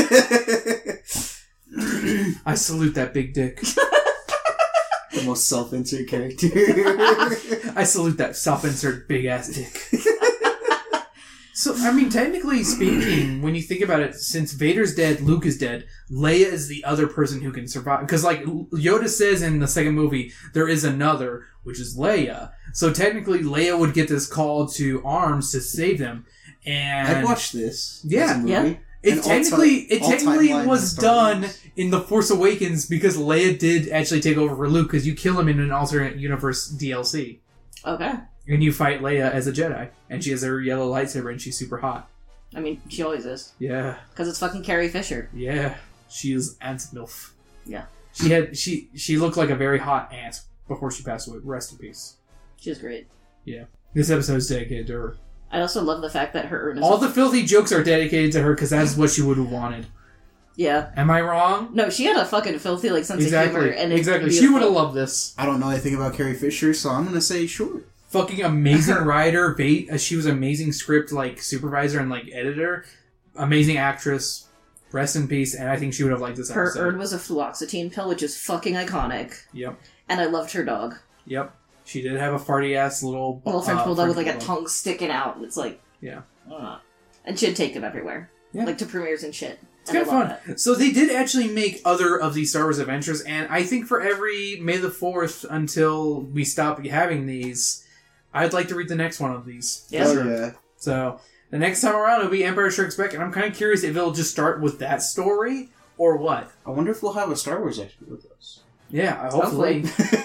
I salute that big dick. The most self-insert character. I salute that self-insert big-ass dick. So, technically speaking, when you think about it, since Vader's dead, Luke is dead, Leia is the other person who can survive. Because, like, Yoda says in the second movie, there is another, which is Leia. So, technically, Leia would get this call to arms to save them. And I'd watch this. Yeah. as a movie. Yeah. It And technically timelines was of Star done Wars. in The Force Awakens because Leia did actually take over for Luke because you kill him in an alternate universe DLC. Okay. And you fight Leia as a Jedi. And she has her yellow lightsaber and she's super hot. I mean, she always is. Yeah. Because it's fucking Carrie Fisher. Yeah. She is Aunt MILF. Yeah. She looked like a very hot aunt before she passed away. Rest in peace. She's great. Yeah. This episode's dedicated to her. I also love the fact that her Ernest... All the filthy jokes are dedicated to her because that's what she would have wanted. Yeah. Am I wrong? No, she had a fucking filthy, like, sense of Exactly. humor. And it's Exactly. She beautiful. would have loved this. I don't know anything about Carrie Fisher, so I'm gonna say sure. Fucking amazing writer. She was amazing script, like, supervisor and, like, editor. Amazing actress. Rest in peace. And I think she would have liked this Her episode. Erd was a fluoxetine pill, which is fucking iconic. Yep. And I loved her dog. Yep. She did have a farty-ass little... Little French bulldog with, like, a bulldog. tongue sticking out. And it's like... Yeah. And she'd take them everywhere. Yeah. Like, to premieres and shit. It's kind of fun. So they did actually make other of these Star Wars adventures, and I think for every May the 4th until we stop having these, I'd like to read the next one of these. Yeah. Oh, Sure. yeah. So the next time around, it'll be Empire Strikes Back, and I'm kind of curious if it'll just start with that story or what. I wonder if we'll have a Star Wars extra with us. Yeah, hopefully.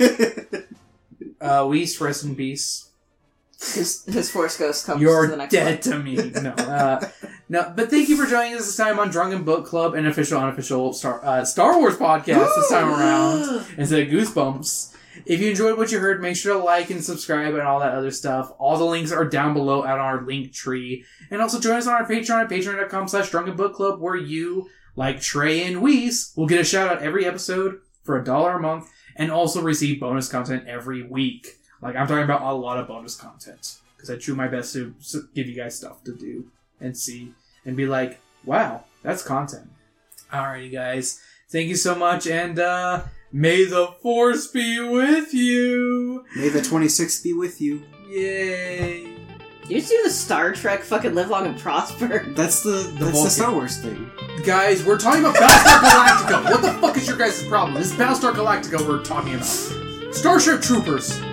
Weiss, rest in peace. His Force Ghost comes You're to the next dead one. to me. No, but thank you for joining us this time on Drunken Book Club, an official, unofficial Star Wars podcast this time around instead of Goosebumps. If you enjoyed what you heard, make sure to like and subscribe and all that other stuff. All the links are down below at our link tree. And also join us on our Patreon at patreon.com/drunkenbookclub, where you, like Trey and Weiss, will get a shout out every episode for $1 a month and also receive bonus content every week. Like, I'm talking about a lot of bonus content. Because I try my best to give you guys stuff to do and see. And be like, wow, that's content. Alrighty, guys. Thank you so much. And, may the Force be with you. May the 26th be with you. Yay. You do the Star Trek fucking live long and prosper. That's the Vulcan. Star Wars thing. Guys, we're talking about Battlestar Galactica. What the fuck is your guys' problem? This is Battlestar Galactica we're talking about. Starship Troopers.